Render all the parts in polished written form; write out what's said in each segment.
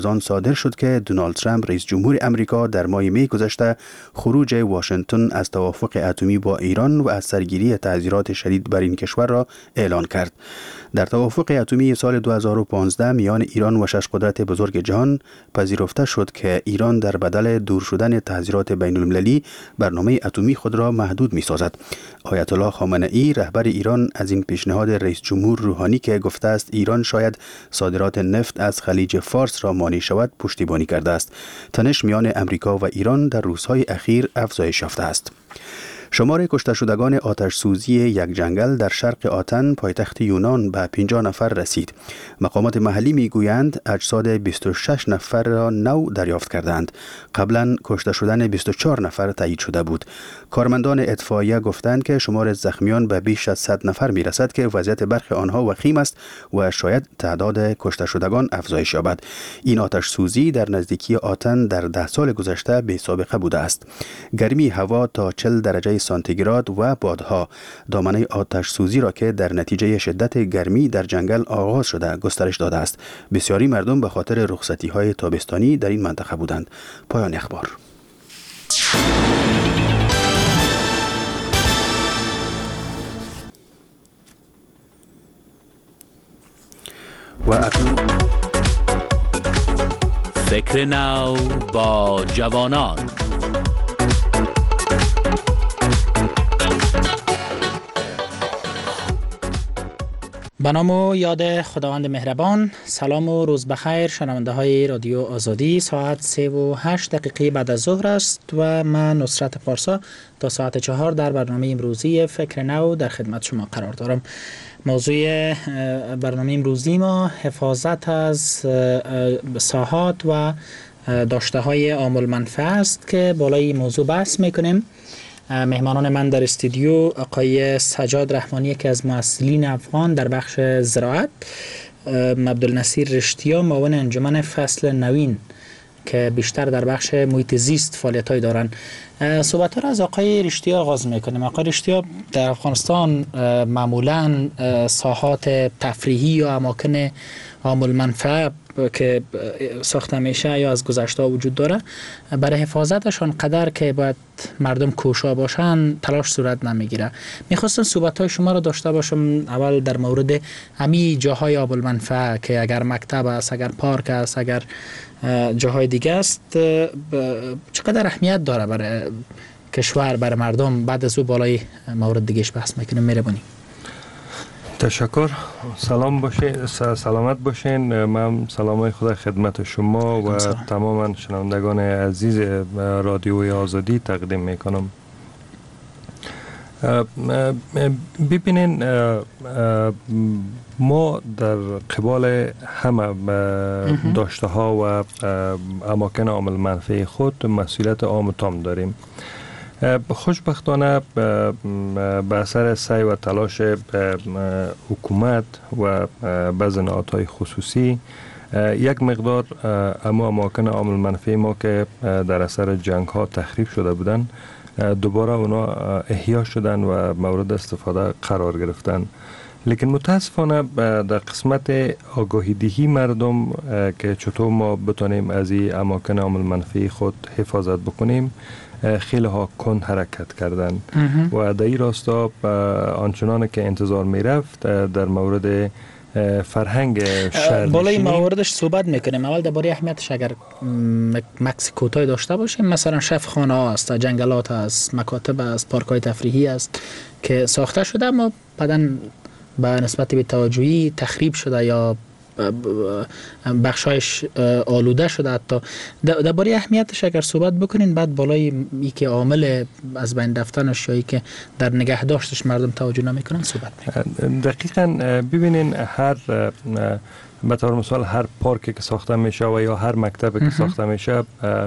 آن صادر شد که دونالد ترامپ رئیس جمهور امریکا در ماه می گذشته خروج واشنگتن از توافق اتمی با ایران و از سرگیری تعزیرات شدید بر این کشور را اعلان کرد. در توافق اتمی سال 2015 میان ایران و 6 قدرت بزرگ جهان پذیرفته شد که ایران در بدل دور شدن تعزیرات بین المللی برنامه اتمی خود را محدود می سازد. آیت الله خامنه ای رهبر ایران از این پیشنهاد رئیس جمهور روحانی که گفته است ایران شاید صادرات نفت از خلیج فارس را مانع شود پشتیبانی کرده است. تنش میان امریکا و ایران در روزهای اخیر افزایش یافته است. شمار کشته شدگان آتش سوزی یک جنگل در شرق آتن پایتخت یونان به 50 نفر رسید. مقامات محلی میگویند اجساد 26 نفر را نو دریافت کردند. قبلا کشته شدن 24 نفر تایید شده بود. کارمندان اطفائیه گفتند که شمار زخمیان به بیش از 100 نفر میرسد که وضعیت برخی آنها وخیم است و شاید تعداد کشته شدگان افزایش یابد. این آتش سوزی در نزدیکی آتن در 10 سال گذشته بی سابقه بوده است. گرمی هوا تا 40 درجه سانتیگراد و بادها دامنه آتش سوزی را که در نتیجه شدت گرمی در جنگل آغاز شده گسترش داده است. بسیاری مردم به خاطر رخصتی های تابستانی در این منطقه بودند. پایان اخبار. فکر نو با جوانان. به نام و یاد خداوند مهربان. سلام و روز بخیر شنونده های رادیو آزادی. ساعت 3:08 بعد از ظهر است و من نصرت پارسا تا ساعت 4 در برنامه امروزی فکر نو در خدمت شما قرار دارم. موضوع برنامه امروزی ما حفاظت از ساحات و داشته های عامل منفعه است که بالای موضوع بحث میکنیم. مهمانان من در استودیو آقای سجاد رحمانی که از مؤسسین افغان در بخش زراعت، عبدالنصیر رشتیا معاون انجمن فصل نوین که بیشتر در بخش محیط زیست فعالیت‌های دارن. صحبت ها را از آقای رشتیا آغاز میکنیم. آقای رشتیا، در افغانستان معمولاً ساحات تفریحی یا اماکن عامل منفعه که ساخته میشه یا از گذشته وجود داره، برای حفاظتشان قدر که باید مردم کوشا باشن تلاش صورت نمیگیره. میخواستم صحبت های شما رو داشته باشم اول در مورد همین جاهای عامل منفعه که اگر مکتب است، اگر پارک است، اگر جاهای دیگه است، چقدر اهمیت داره برای کشور، برای مردم. بعد از او بالای مورد دیگهش بحث میکنیم. مهربانی. تشکر. سلام باشین، سلامت باشین. من سلامای خدا خدمت شما و تمام شنوندگان عزیز رادیوی آزادی تقدیم میکنم. ببینین، ما در قبال همه داشته ها و اماکن عامل منفعه خود مسئولیت عام و تام داریم. خوشبختانه به اثر سعی و تلاش حکومت و بعض نهادهای خصوصی یک مقدار اما اماکن عامل منفعه ما که در اثر جنگ ها تخریب شده بودن دوباره اونا احیا شدن و مورد استفاده قرار گرفتن. لیکن متاسفانه در قسمت آگاهی دهی مردم که چطور ما بتونیم از این اماکن عامل منفعه خود حفاظت بکنیم خیلی ها کن حرکت کردن و در این راستا آنچنان که انتظار می رفت در مورد فرهنگ شهرنشینی بالای مواردش صحبت میکنیم. اول درباره اهمیتش اگر مکس کوتاه داشته باشیم، مثلا شف خانه ها است، جنگلات است، مکاتب است، پارک های تفریحی است که ساخته شده اما بعدن به نسبت به توجهی تخریب شده یا بخشایش آلوده شده. حتی درباره اهمیتش اگر صحبت بکنین، بعد بالای ای که عامل از بین رفتنش یا ای که در نگه داشتش مردم توجه نمیکنن صحبت میکنن. دقیقاً. ببینین، هر به طور مثال هر پارکی که ساخته میشه و یا هر مکتبی که ساخته میشه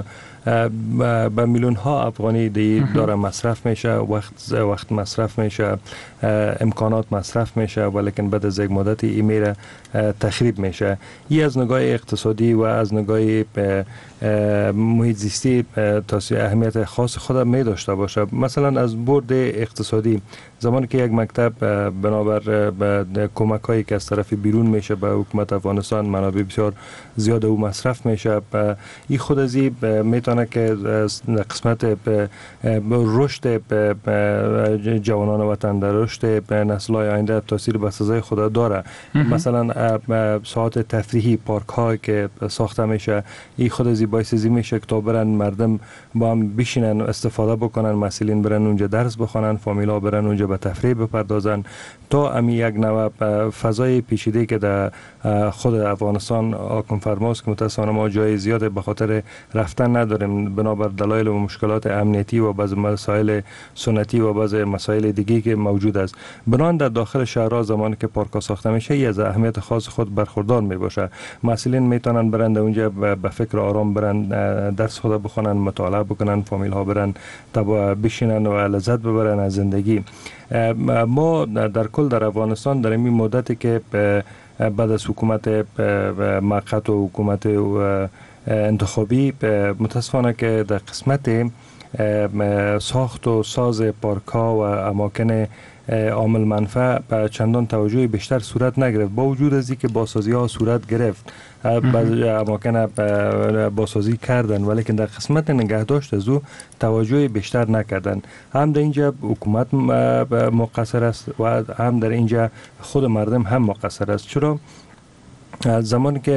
به میلیون ها افغانی داره مصرف میشه، وقت مصرف میشه، امکانات مصرف میشه، ولیکن بعد از یک مدتی این میره تخریب میشه. این از نگاه اقتصادی و از نگاه محیط زیستی اهمیت خاص خود می داشته باشه. مثلا از بعد اقتصادی، زمانی که یک مکتب بنابر کمک هایی که از طرف بیرون میشه به حکومت افغانستان منابع بسیار زیاد او مصرف میشه، این خود از این میتونه که قسمت رشد جوانان وطن، در رشد نسل های آینده تاثیر بسزای خود داره. مثلا ساعات تفریحی، پارک هایی که ساخته میشه، این خود از این باعث میشه که تا برن مردم با هم بشینن استفاده بکنن، مسئولین برن اونجا درس بخونن، فامیلا برن اونجا به تفریح بپردازن، تا امی یک نوع فضای پیچیده که در خود افغانستان حاکم فرماست که متاسفانه ما جای زیاد به خاطر رفتن نداریم بنابر دلایل و مشکلات امنیتی و بعض مسائل سنتی و بعض مسائل دیگه که موجود است. بنان در داخل شهرها زمانی که پارک ساخته میشه از اهمیت خاص خود برخوردار میباشه. مسئولین میتونن برن اونجا به فکر آرام برن، درس خود بخونن، مطالعه بکنن، فامیل ها برن بشینن و لذت ببرن از زندگی. ما در کل در افغانستان در این مدتی که بعد از حکومت موقت و حکومت انتخابی متاسفانه که در قسمت ساخت و ساز پارک ها و اماکن عامل منفع چندان توجه بیشتر صورت نگرفت، با وجود از اینکه بازسازی ها صورت گرفت، بعضی اماکن بازسازی کردن، ولی که در قسمت نگهداشت از او توجه بیشتر نکردن. هم در اینجا حکومت مقصر است و هم در اینجا خود مردم هم مقصر است. چرا؟ زمانی که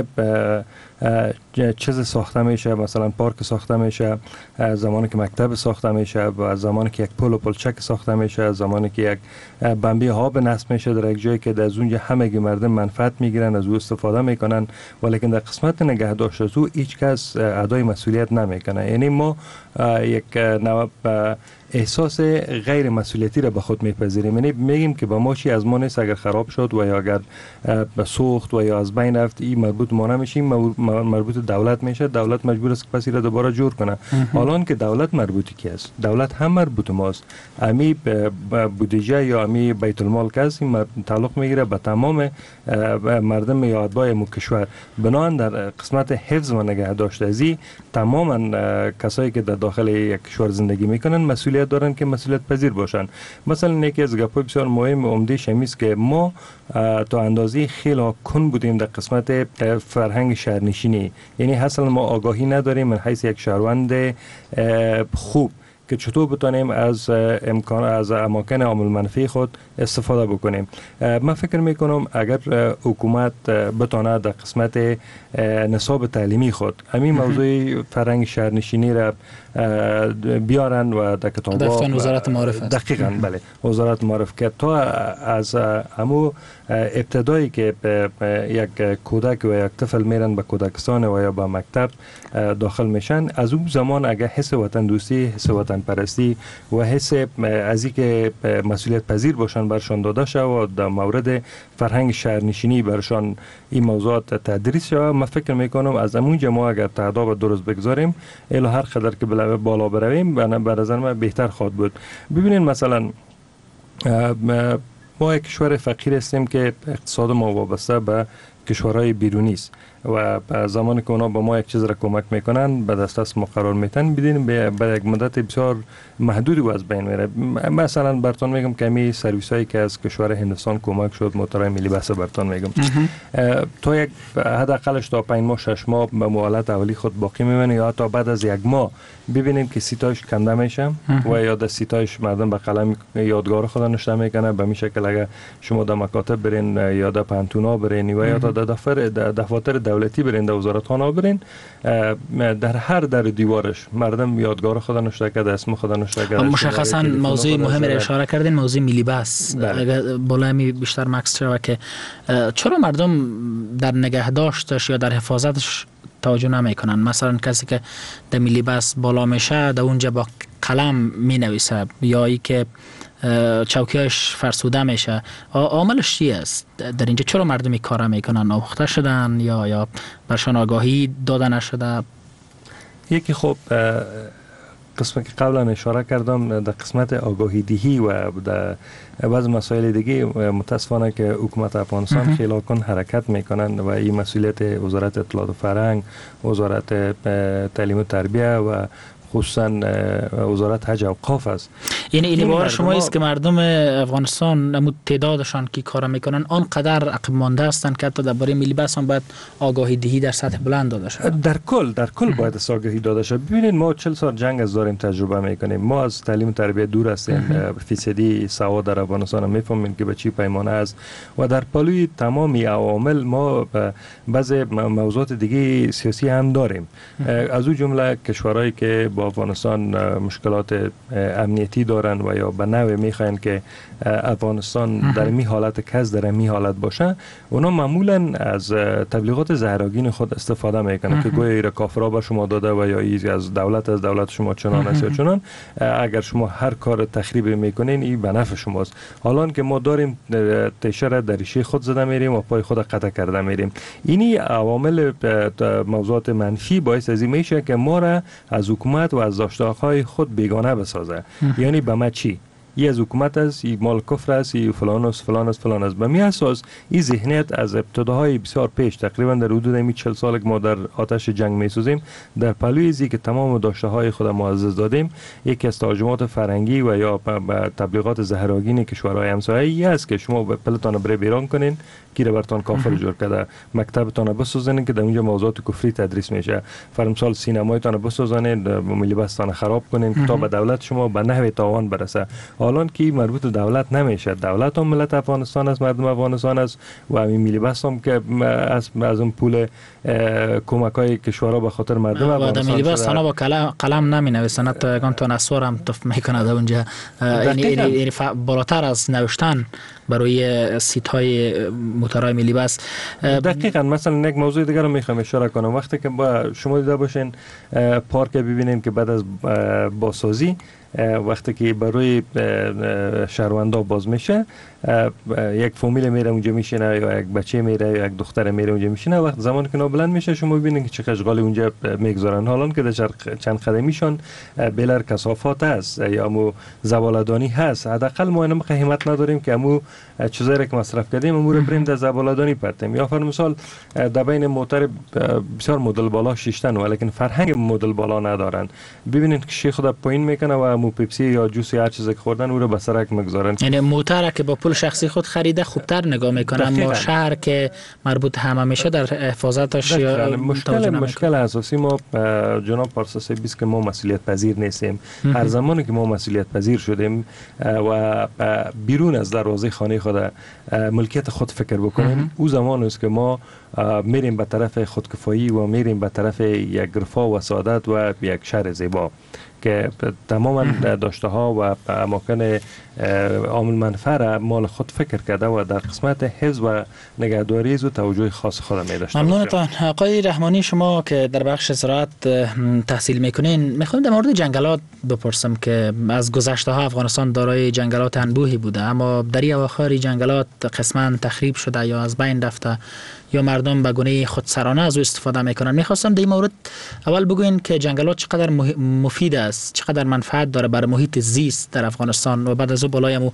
چیز ساخته میشه، مثلا پارک ساخته میشه، زمانی که مکتب ساخته میشه، و زمانی که یک پل و پلچک ساخته میشه، زمانی که یک بمبی آب نصب میشه در یک جایی که از اونجا همه مردم منفعت میگیرن، از او استفاده میکنن، ولیکن در قسمت نگهداشت از او هیچ کس ادای مسئولیت نمیکنه. یعنی ما یک نوع احساس غیر مسئولیتی را به خود میپذیریم. یعنی میگیم که با ما چی از ما نیست، اگر خراب شد و یا اگر به سوخت و یا از بین رفت این مربوط ما نمیشه، مربوط دولت میشه، دولت مجبور است که پس را دوباره جور کنه. حالا که دولت مربوطی کی است؟ دولت هم مربوط ماست. امی بودجه یا امی بیت المال که است تعلق میگیره به تمام مردم یا اتباع کشور. بنابراین در قسمت حفظ و نگهداشت ازی تماما کسایی که در داخل یک کشور زندگی میکنن مسئولیت دارن که مسئولیت پذیر باشن. مثلا یکی از گپ‌های بسیار مهم و عمده شمیست که ما تا اندازه خیلی کن بودیم در قسمت فرهنگ شهرنشینی. یعنی اصلا ما آگاهی نداریم من حیث یک شهروند خوب که چطور بتانیم از امکان از اماکن عامل منفی خود استفاده بکنیم. من فکر میکنم اگر حکومت بتانه در قسمت نصاب تعلیمی خود همین موضوع فرهنگ شهرنشینی را بیارن و در کتاب‌ها وزارت معارف است. دقیقاً بله، وزارت معارف که تا از همو ابتدایی که یک کودک و یک طفل میرن به کودکستان و یا به مکتب داخل میشن، از اون زمان اگر حس وطن دوستی، حس وطن پرستی و حس از اینکه مسئولیت پذیر باشن برشان داده شود و در مورد فرهنگ شهرنشینی برشان این موضوعات تدریس شود، من فکر میکنم از همون ما اگر تعداد درست بگذاریم الا هر قدر که بالا برویم به نظر من بهتر خواهد بود. ببینید مثلا ما یک کشور فقیر هستیم که اقتصاد ما وابسته به کشورهای بیرونی است و به زمانی که اونا با ما یک چیز را کمک میکنن به دست ما قرار میتن بدین به یک مدت بسیار محدودی و از بین میره. مثلا براتون میگم که می سرویس هایی که از کشور هندوستان کمک شد، موتورهای ملی بس براتون میگم تا یک حداقلش تا 5 ماه 6 ماه به مهلت اولی خود باقی میمونه یا تا بعد از یک ماه ببینیم که سیتاش کنده میشه و یا در سیتاش مردم به قلم یادگار خود نوشته میکنه. به این شکل اگر شما در مکاتب برین یا در پانتونا برین و یا در دفاتر دولتی برین، در وزارتخانه برین، در هر در دیوارش مردم یادگار خود نوشته کرده، اسم خود نوشته کرده. مشخصا موضوع مهم را اشاره کردین، موضوع ملی بس. اگر بالا بیشتر مکس شود که چرا مردم در نگهداشتش یا در حفاظتش توجه نمیکنن؟ مثلا کسی که در ملی بس بالا میشه در اونجا با قلم می نویسه یا ای که چوکیاش فرسوده میشه، عاملش چی است در اینجا؟ چرا مردم این کار میکنن؟ آموخته شدن یا برشان آگاهی داده نشده؟ یکی خب قسمت که قبلا اشاره کردم در قسمت آگاهی دهی و در بعض مسائل دیگه متاسفانه که حکومت افغانستان خیلی کن حرکت میکنن و این مسئولیت وزارت اطلاعات و فرهنگ، وزارت تعلیم و تربیه و خصوصا وزارت حج و اوقاف است. یعنی این باور شما است که مردم افغانستان نمود تعدادشان که کار میکنن آنقدر عقب مانده هستند که حتی درباره ملی بس هم باید آگاهی دهی در سطح بلند داده شود. در کل باید آگاهی داده شود. ببینید ما 40 سال جنگ از داریم تجربه میکنیم. ما از تعلیم و تربیت دور هستیم. فیصدی سواد در افغانستان هم میفهمیم که به چی پیمانه است و در پلوی تمامی عوامل ما بعض موضوعات دیگه سیاسی هم داریم. از اون جمله کشورهایی که با افغانستان مشکلات امنیتی دارن و یا به نوع میخواین که افغانستان در می حالت کس در می حالت باشه، اونا معمولا از تبلیغات زهراگین خود استفاده میکنن که گویا ایره کافرا به شما داده و یا از دولت شما چنان است یا چنان، اگر شما هر کار تخریب میکنین این به نفع شماست. حالا که ما داریم تشر در ریشه خود زده میریم و پای خود قطع کرده میریم. اینی عوامل موضوعات منفی باعث از این میشه که ما را از حکومت و از داشته‌های خود بیگانه بسازه. یعنی به ما چی؟ ای از حکومت است، ای مال کفر است، ای فلان است. به می اساس این ذهنیت از ابتداهای بسیار پیش تقریبا در حدود 40 سال که ما در آتش جنگ می سوزیم، در پلوی ازی که تمام داشته های خود ما از دادیم، یکی از ترجمات فرنگی و یا تبلیغات زهراگین کشورهای همسایه است که شما پلتان بره بیرون کنین گیره برتان کافر جور کرده، مکتبتان بسازین که در اونجا موضوعات کفری تدریس میشه، فرمسال سینمایتان بسازین، ملی بستان خراب کنین تا به دولت شما به نحو تاوان برسه. حالا که مربوط به دولت نمیشه، دولت هم ملت افغانستان است، مردم افغانستان است و همین ملی بس هم که از اون پول کمکای کشورها به خاطر مردم افغانستان ملی بس ها با قلم نمینویسن، حتی یکان تا نسوار هم تف میکنه در اونجا، یعنی بالاتر از نوشتن برای سیت های موتورهای ملی بس. دقیقاً مثلا یک موضوع دیگر رو میخوام اشاره کنم. وقتی که شما دیده باشین پارک ببینین که بعد از بازسازی وقتی که برای شهروندا باز میشه، یک فامیل میره اونجا میشینه یا یک بچه میره یا یک دختر میره اونجا میشینه، وقت زمان که بلند میشه شما ببینید که چه اشغالی اونجا میگذارن، حالا که در چند قدمیشان بلر کثافات هست یا مو زباله‌دانی هست. حداقل ما اینم همت نداریم که امو چیزایی که مصرف کردیم امور بریم در زباله‌دانی پرتیم. یا فرض مثال در بین موتر بسیار مدل بالا شیشتن ولیکن فرهنگ مدل بالا ندارن. ببینید که شیخ خود پایین میکنه و امو پیپسی یا جوس یا هر چیزی که خوردن او رو به سرک میگذارن. یعنی موتر که با پول شخصی خود خریده خوبتر نگاه میکنه، اما شهر که مربوط همه میشه در حفاظتش مشکل اساسی ما جناب پارسا بیست که ما مسئولیت پذیر نیستیم. هر زمانی که ما مسئولیت پذیر شدیم و بیرون از دروازه خانه خود ملکیت خود فکر بکنیم، او زمان است که ما میریم به طرف خودکفایی و میریم به طرف یک رفاه و سعادت و یک شهر زیبا که تماما داشته ها و اماکن عامل منفعه را مال خود فکر کرده و در قسمت حفظ و نگهداری و توجه خاص خود می داشته. ممنونتان آقای رحمانی. شما که در بخش زراعت تحصیل میکنین، میخوام در مورد جنگلات بپرسم که از گذشته ها افغانستان دارای جنگلات انبوهی بوده، اما در این اواخر جنگلات قسما تخریب شده یا از بین رفته یا مردم به گونه خودسرانه از او استفاده میکنن. میخواستم در این مورد اول بگوین که جنگلات چقدر مفید است، چقدر منفعت داره برای محیط زیست در افغانستان و بعد از او بالای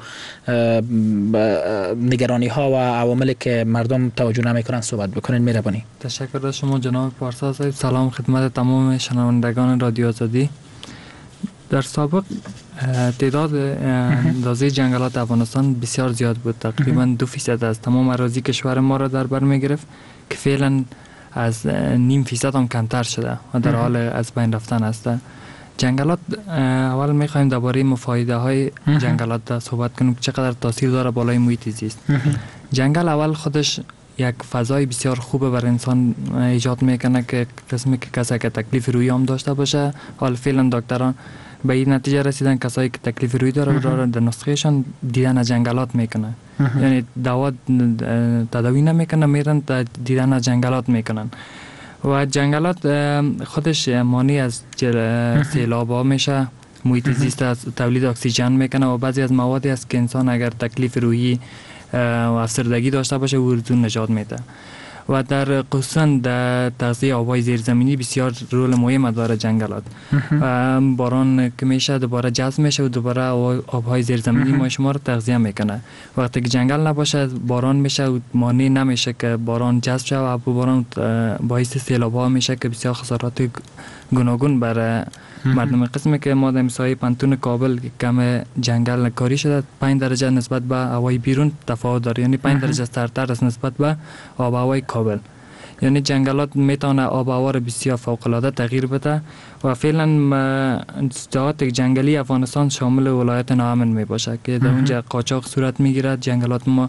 نگرانی ها و عواملی که مردم توجه نمیکنن صحبت بکنین. مهربانی. تشکر از شما جناب پارسا صاحب. سلام خدمت تمام شنوندگان رادیو آزادی. در سابق تعداد اندازه جنگلات افغانستان بسیار زیاد بود، تقریبا 2% از تمام اراضی کشور ما را در بر می گرفت که فعلا از 0.5% هم کمتر شده و در حال از بین رفتن است. جنگلات اول می خواهیم درباره مفایده های جنگلات صحبت کنیم، چقدر تاثیر داره بالای محیط زیست. جنگل اول خودش یک فضای بسیار خوبه برای انسان ایجاد میکنه که قسمی که کسی که تکلیف روی هم داشته باشه، حال فعلا دکتران به این نتیجه رسیدن کسایی که تکلیف روی داره در نسخهشان دیدن جنگلات میکنه، یعنی دوا تداوی نمیکنه، میرن دیدن جنگلات میکنن و جنگلات خودش مانع از سیلاب ها میشه، محیط زیست از تولید اکسیژن میکنه و بعضی از موادی است که انسان اگر تکلیف روحی و افسردگی داشته باشه او رو نجات میده و در خصوصا در تغذیه آبهای زیرزمینی بسیار رول مهم داره جنگلات. باران که میشه دوباره جذب میشه و دوباره آبهای زیرزمینی ما شما رو تغذیه میکنه. وقتی که جنگل نباشه باران میشه و مانع نمیشه که باران جذب شه و باران باعث سیلاب ها میشه که بسیار خسارات گوناگون برای مردم. قسمی که ما در مساحه پنتون کابل کم جنگل کاری شده 5 درجه نسبت به هوای بیرون تفاوت داره، یعنی 5 درجه سرتر است نسبت به آب و هوای کابل. یعنی جنگلات میتونه آب و هوا رو بسیار فوق العاده تغییر بده و فعلا جهات جنگلی افغانستان شامل ولایت ناامن می باشه که در اونجا قاچاق صورت میگیرد. جنگلات ما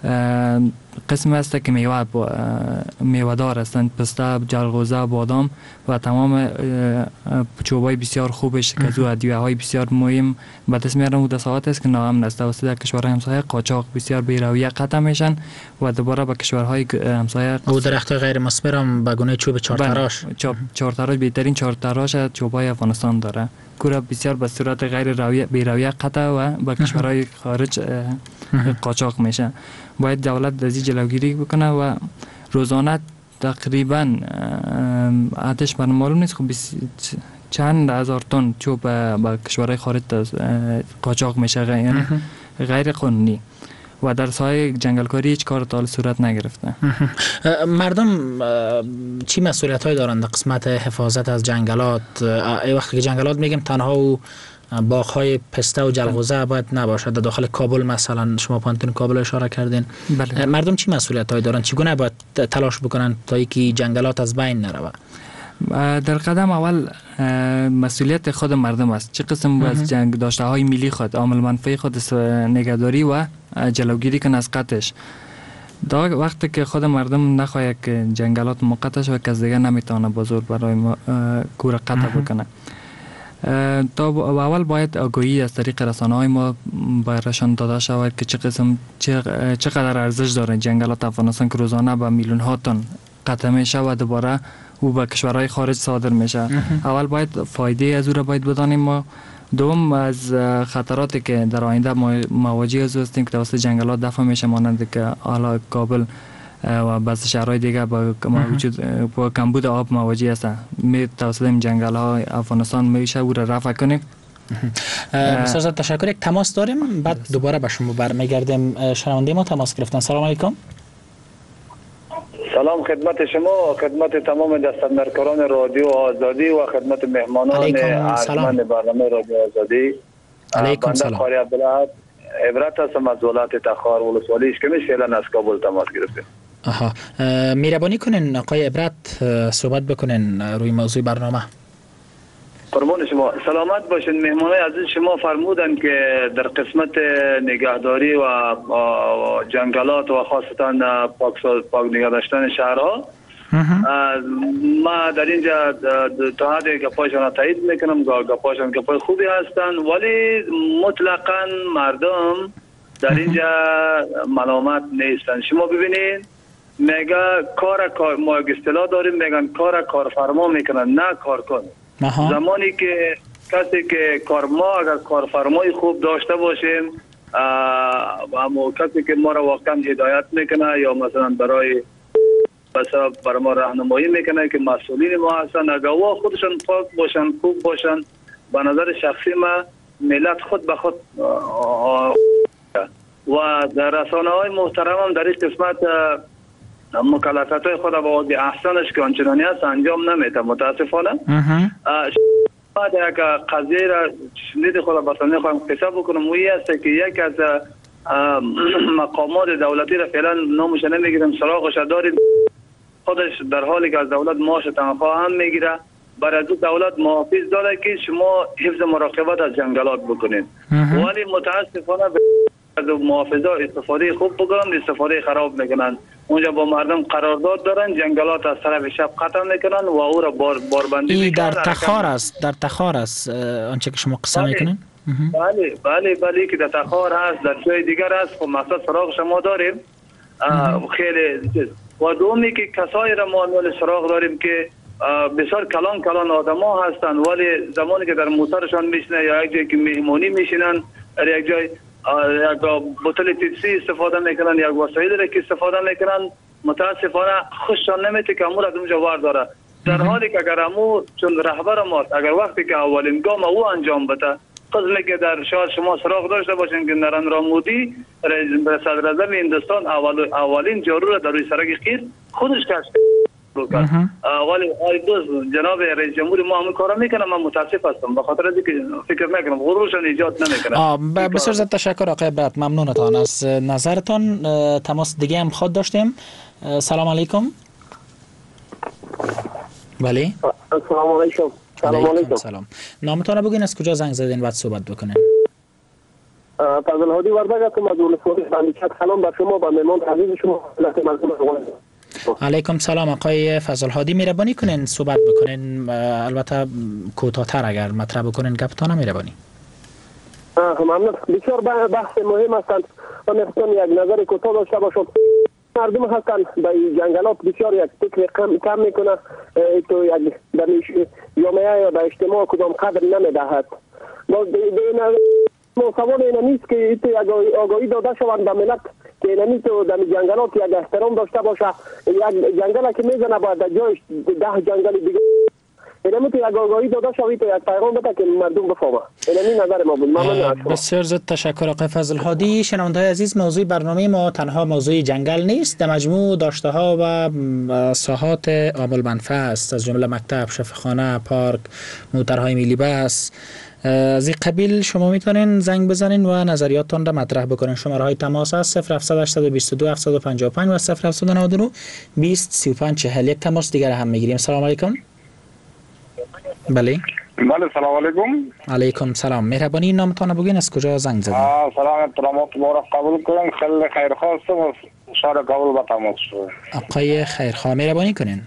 قسم است که میوه دار هستند، پسته، جلغوزه، بادام و تمام چوبای بسیار خوبش که زو ادویه های بسیار مهم به دست میارن و دستاورد است که ناامن است. توسط کشورهای همسایه قاچاق بسیار بی‌رویه قطع میشن و دوباره به کشورهای همسایه او درخت غیر مثمر هم به گونه چوب چهارتراش بهترین چهارتراش چوبای افغانستان داره. کورا بسیار به صورت غیر بی‌رویه قطع و به کشورهای خارج قاچاق میشه. باید دولت از این جلوگیری بکنه و روزانه تقریبا عددش من معلوم نیست، خب چند هزار تن چوب به کشورهای خارج قاچاق میشه، یعنی غیر قانونی و در سایه جنگلکاری هیچ کار تا صورت نگرفته. مردم چی مسئولیت های دارند در قسمت حفاظت از جنگلات؟ وقتی که جنگلات میگیم تنها و باغ‌های پسته و جلغوزه باید نباشد. در داخل کابل مثلا شما پانتون کابل اشاره کردین. بله. مردم چی مسئولیت‌هایی دارن؟ چگونه باید تلاش بکنن تا اینکه جنگلات از بین نرود؟ در قدم اول مسئولیت خود مردم است. چه قسم از جنگ داشته های ملی خود، عامل منفعه خود نگهداری و جلوگیری کن از قطعش. وقتی که خود مردم نخواهد که جنگلات مقطع شود، کس دیگه نمیتونه با زور برای کور قطع بکنه. تا اول باید آگاهی از طریق رسانه‌های ما برایشان داده شود که چقدر ارزش داره جنگلات افغانستان که روزانه به میلیون ها تن قطع میشه و دوباره او به کشورهای خارج صادر میشه. اول باید فایده از او را باید بدانیم ما. دوم از خطراتی که در آینده مواجه از هستیم که توسط جنگلات دفع میشه، مانند که حالا کابل و بعضی شهرهای دیگه با کمبود آب مواجه هستند. توسط این جنگل های افغانستان میشه او را رفع کنیم. بسیار تشکر. یک تماس داریم بعد دوباره به شما برمیگردیم. شنونده ما تماس گرفتن. سلام علیکم. سلام خدمت شما، خدمت تمام دستندرکاران رادیو آزادی و خدمت مهمانان ارجمند برنامه رادیو آزادی. علیکم سلام. بنده قاری عبدالعهد عبرت هستم از ولایت تخار ولسوالی اشکمش، فعلا از کابل تماس گرفتیم. مهربانی کنین آقای عبرت صحبت بکنین روی موضوع برنامه. قربان شما، سلامت باشین. مهمانای عزیز شما فرمودن که در قسمت نگهداری و جنگلات و خاصتا پاک نگه داشتن شهرها، ما در اینجا تا حد گپایشان تایید میکنم. گپایشان گپای خوبی هستن، ولی مطلقا مردم در اینجا ملامت نیستن. شما ببینید میگه کار ما اصطلاح داریم، میگن کارفرما میکنن، نه کارکن. زمانی که کسی که اگر کارفرمای خوب داشته باشیم، اما کسی که ما را واقعا هدایت میکنه یا مثلا برای ما راهنمایی میکنه که مسئولین ما هستن، اگر او خودشان پاک باشن، خوب باشن، به نظر شخصی ما ملت خود به خود و در رسانه های محترم هم در این قسمت مکلفیت های خود با احسانش که آنچنانی هست انجام نمیده متاسفانه. بعد یک قضیه را شنید خود بطنی خواهم قصه بکنم، وی است که یک از مقامات دولتی را فعلا نامش نمیگیرم، سراغش داریم، خودش در حالی که از دولت معاش تنخواه هم میگیره، برای دولت محافظ داره که شما حفظ مراقبت از جنگلات بکنید، ولی متاسفانه از محافظا استفاده خوب بکنن، استفاده خراب میکنن. اونجا با مردم قرارداد دارن، جنگلات از طرف شب قطع میکنن و او را باربندی میکنن. در تخار است آنچه که شما قصه میکنین؟ بله که در تخار هست، در جای دیگر هست. خب مقصد سراغ شما داریم خیلی و دومی که کسایی را ما سراغ داریم که بسیار کلان آدما هستن، ولی زمانی که در موترشان میشینن یا یک جایی که مهمانی میشینن، در یک جای یک بوتل پیپسی استفاده میکنن، یک وسایلی را که استفاده میکنن، متاسفانه خوششان نمیده که امور از اونجا وارداره، در حالی که اگر امو چون رهبر ماست، اگر وقتی که اولین گام او انجام بده، قسمی که در شاید شما سراغ داشته باشین که نریندرا مودی صدر اعظم هندوستان اولین جارو را در روی سرک قیر خودش کشف کرد. ولی دوست جناب رئیس جمهور ما همین کارا میکنه. من متاسف هستم به خاطر اینکه فکر میکنم غرورشان ایجاد نمیکنه. بسیار زیاد تشکر آقای برات، ممنونتان از نظرتان. تماس دیگه هم خود داشتیم. سلام علیکم. بله. سلام علیکم. سلام علیکم. سلام. نامتون بگین، از کجا زنگ زدین بعد صحبت بکنین؟ فضل هادی وردگ هستم از ولسوالی بندیچک. سلام بر شما، به مهمان عزیز شما. علیکم سلام آقای فضل هادی، مهربانی کنین صحبت بکنین، البته کوتاه‌تر اگر مطرح بکنین گپتون مهربانی. ممنون. بسیار بحث مهم هستند و میخواستم یک نظر کوتاه داشته باشم. مردم هستند به جنگلات بسیار یک فکر کم میکنه، تو یک در جامعه یا در اجتماع کدام قدر نمیدهد. سوال این نیست که ایتو یک آگاهی داده شوند به ملت که اینمی تو در جنگلات یک احترام داشته باشه. یک جنگل که میزنه باید در جایش 10 جنگل دیگه اینمی تو یک آگاهی داده شوید تو یک پیغام بده که مردم بفهمه. اینمی نظر ما بود. ممنون. بسیار زیاد تشکر آقای فضل هادی. شنونده‌های عزیز، موضوع برنامه ما تنها موضوع جنگل نیست، در مجموع داشته ها و ساحات عامل منفعه است، از جمله مکتب، شفاخانه، پارک، موترهای ملی بس. از این قبیل شما میتونین زنگ بزنین و نظریاتتان را مطرح بکنین. شماره های تماس است 0722 755 و 0799 20 35 40. یک تماس دیگر هم میگیریم. سلام علیکم. بله. بله سلام علیکم. علیکم سلام. مهربانی نامتان بگین، از کجا زنگ زدین؟ سلام، احترامات مبارک قبول کنین. خیلی خیرخواه هستم از شهر کابل به تماس شد. آقای خیرخواه مهربانی کنین.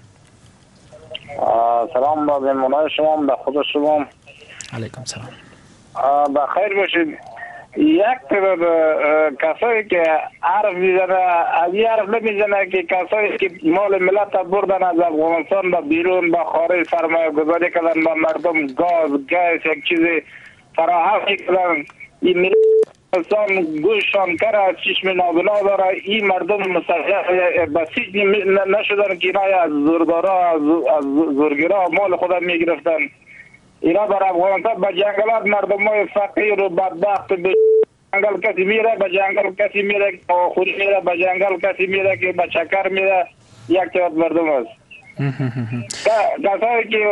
سلام به مهمانای شما، به خود شما. علیکم سلام. بخیر باشید. یک تعداد کسایی که حرف میزنه از این حرف نمیزنه که کسایی که مال ملت بردن از افغانستان به بیرون به خارج سرمایه گذاری کردن، به مردم گاز یک چیزی فراهم کردن، این ملت گوششان کره از چشم نابینا داره. این مردم مسلح بسیج نشدن که اینا از زوردارا از زورگیرا مال خودم میگرفتن. اینا بر افغانستان به جنگلات مردم های فقیر و بدبخت به جنگل کسی میره، به جنگل کسی میره که خوری میره، به جنگل کسی میره که به چکر میره. یک تعداد مردم است کسایی که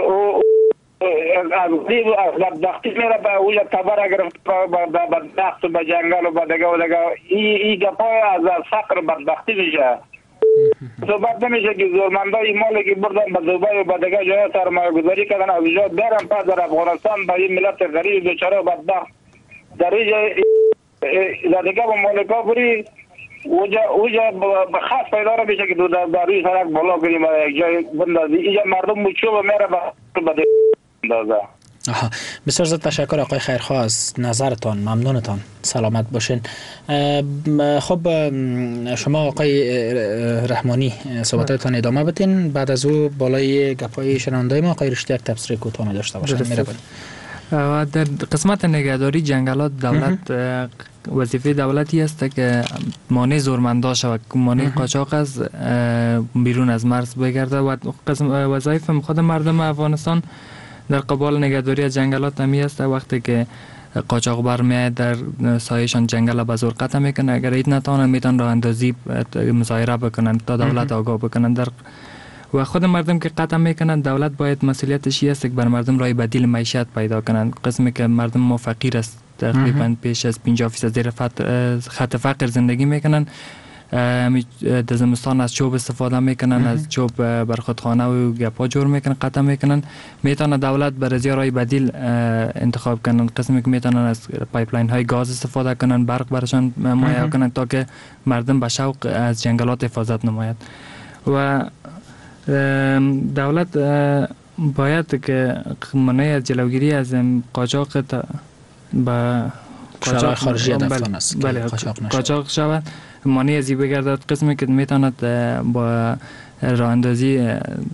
از بدبختی میره به اویا تبر گرفت به بدبخت و به جنگل و به دگه و دگه. این گپای از فقر بدبختی میشه. صحبت نمیشه که زورمندای مالی که بردن به دبی و به دیگه جای سرمایه گذاری کردن از اینجا برن پس در افغانستان به این ملت غریب بیچاره و بدبخت در دیگه با مالکا بری اوجا به خاص پیدا را میشه که در روی سرک بالا کنیم یک جای بندازی. اینجا مردم مچوب میره به دیگه بندازه. بسیار زیاد تشکر آقای خیرخواه از نظرتان، ممنونتان. سلامت باشین. خب شما آقای رحمانی صحبتتان ادامه بدین، بعد از او بالای گپای شنوندای ما آقای رشتی یک تبصره کوتاه می داشته باشن. و در قسمت نگهداری جنگلات دولت وظیفه دولتی است که مانع زورمندا شود، مانع قاچاق از بیرون از مرز بگرده و وظایف خود مردم افغانستان در قبال نگهداری از جنگلات همی است. وقتی که قاچاق برمیاد در سایه‌شان جنگل به زور قطع میکنه، اگر اید نتوانند میتونن راه اندازی مظاهره بکنن تا دولت آگاه بکنن در و خود مردم که قطع میکنن. دولت باید مسئولیتش است که بر مردم راه بدیل معیشت پیدا کنند. قسمی که مردم ما فقیر است، تقریبا بیش از 50% زیر خط فقر زندگی میکنن. در زمستان از چوب استفاده میکنن، از چوب بر خودخانه و گپا جور میکنن، قطع میکنن. میتونه دولت برای راه بدیل انتخاب کنن، قسمی که میتونن از پایپلاین های گاز استفاده کنن، برق برشان مهیا کنن تا که مردم به شوق از جنگلات حفاظت نماید. و دولت باید که منع از جلوگیری از قاچاق به قاچاق خارجی افغان است، بله قاچاق شود، مانع ازی بگردد. قسمی که میتواند با راه اندازی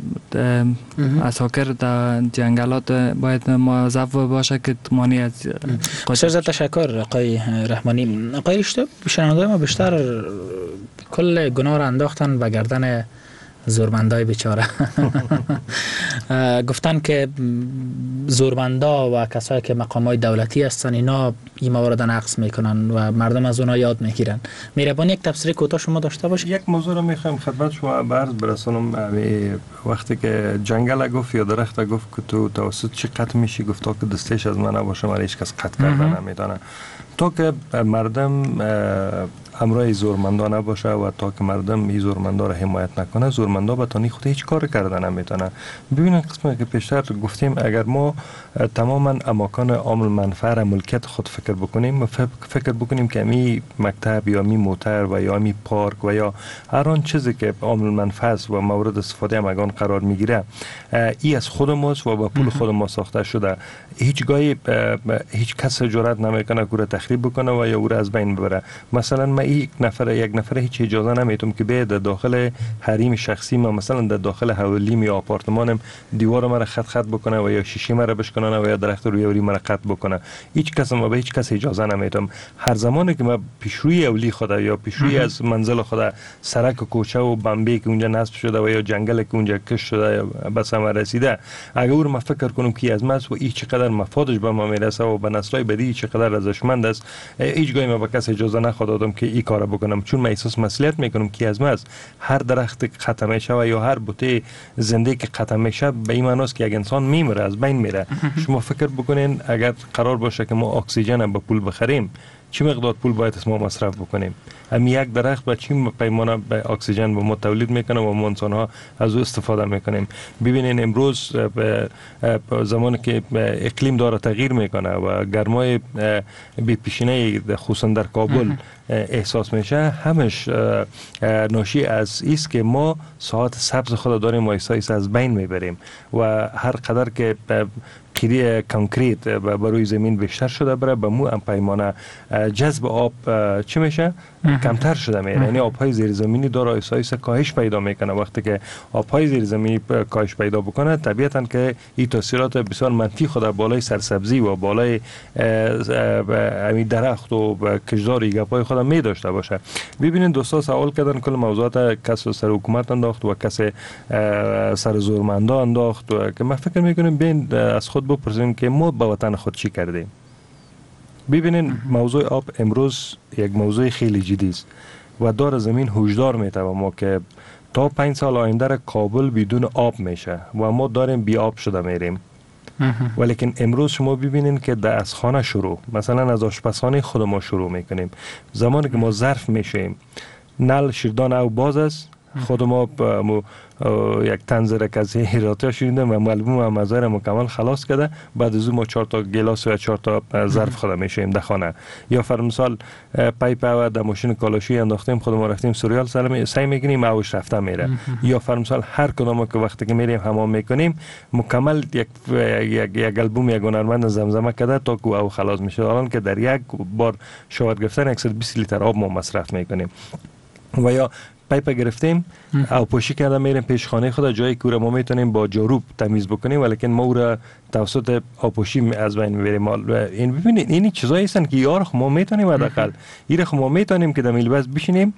اساکر در جنگلات باید موظف باشه که مانع از قاچاق. تشکر آقای رحمانی. آقای رشته، شنونده ما بیشتر کل گناه را انداختن به گردن زورمندای بیچاره. گفتن که زورمندا و کسایی که مقامات دولتی هستن اینا این موارد نقض میکنن و مردم از اونها یاد میگیرن. مهربانی یک تفسیر کوتاه شما داشته باشید. یک موضوع رو میخوایم خدمت شما عرض برسونم. وقتی که جنگل گفت یا درخت گفت که تو توسط چی قطع میشی، گفتا که دستش از من نباشه من هیچ کس قطع کردن نمیتونه. تا که مردم همراه زورمندا نباشه و تا که مردم این زورمندا را حمایت نکنه، زورمندا به تنهایی خود هیچ کار کردن نمیتونه. ببینید قسمی که پیشتر گفتیم، اگر ما تماما اماکن عامل منفعه را ملکیت خود فکر بکنیم، فکر بکنیم که امی مکتب یا امی موتر و یا امی پارک و یا هر آن چیزی که عامل منفعه است و مورد استفاده همگان قرار میگیره، ای از خود ماست و با پول خود ما ساخته شده. هیچ گاهی هیچ کس جرئت نمیکنه که تخریب بکنه و یا او را از بین ببره. مثلا من یک نفر هیچ اجازه نمیتونم که به داخل حریم شخصی ما، مثلا در داخل حوالیم یا آپارتمانم دیوار ما را خط بکنه و یا شیشه ما را بشکنه و یا درخت روی ما را قطع بکنه. هیچ کس ما به هیچ کس اجازه نمیتونم. هر زمانی که ما پیشروی اولی خدا یا پیشروی از منزل خدا سرک کوچه و بمبی که اونجا نصب شده و یا جنگل که اونجا کش شده به ثمر رسیده، اگر ما فکر کنم که از ماست و این چقدر مفادش به ما میرسه و به نسل‌های بعدی چقدر ارزشمند است، هیچ گاهی ما به کس اجازه نخوادم که این کارو بکنم، چون من احساس مسئولیت میکنم که از ماست. هر درخت قطع میشه و یا هر بوته زنده که قطع میشه به این معناست که یک انسان میمیره، از بین میره. شما فکر بکنین اگر قرار باشه که ما اکسیژن به پول بخریم، چه مقدار پول باید ما مصرف بکنیم؟ امی یک درخت با چی پیمانه به اکسیژن به ما تولید میکنه و ما انسان ها از او استفاده میکنیم. ببینین امروز زمانی که اقلیم داره تغییر میکنه و گرمای بی پیشینه خصوصا در کابل احساس میشه، همش ناشی از است که ما ساعت سبز خود داریم و از بین میبریم و هر قدر که کانکریت بر روی زمین بیشتر شده بره، به مو هم پیمانه جذب آب چی میشه؟ کمتر شده میره. یعنی آبهای زیرزمینی داره ایسا کاهش پیدا میکنه. وقتی که آبهای زیرزمینی کاهش پیدا بکنه، طبیعتا که این تاثیرات بسیار منفی خود بالای سرسبزی و بالای امی درخت و کشدار گپای خود می داشته باشه. ببینید دوستا سوال کردن کل موضوعات کس سر حکومت انداخت و کس سر زورمندا انداخت و که من فکر میکنم بین از خود بپرسیم که ما با وطن خود چی کردیم. ببینین موضوع آب امروز یک موضوع خیلی جدی است و دار زمین هشدار میده ما که تا 5 سال آینده کابل بدون آب میشه و ما داریم بی آب شده میریم. ولیکن امروز شما ببینین که از خانه شروع، مثلا از آشپزخانه خود ما شروع میکنیم. زمانی که ما ظرف میشیم، نل شیردان او باز است، خود ما یک تنظر که از هیراته شدیم و معلوم هم مزار مکمل خلاص کرده، بعد از اون ما 4 تا گلاس و 4 تا ظرف خود میشیم در خانه. یا فرمثال پایپ و در ماشین کالاشویی انداختیم، خود ما رفتیم سریال سعی میکنیم اوش رفته میره. یا فرمثال هر کدام که وقتی که میریم حمام میکنیم مکمل یک البوم یک هنرمند زمزمه کرده تا که او خلاص میشه، الان که در یک بار شاور گرفتن 120 لیتر آب ما مصرف میکنیم. و یا پایپ گرفتیم او پوشی کرده میریم پیش خانه خود، جایی که ما میتونیم با جاروب تمیز بکنیم ولیکن ما او را توسط آبپوشی از بین میبریم. این ببینید این چیزایی هستن که یار ما میتونیم حداقل این ما میتونیم که در میلبس بشینیم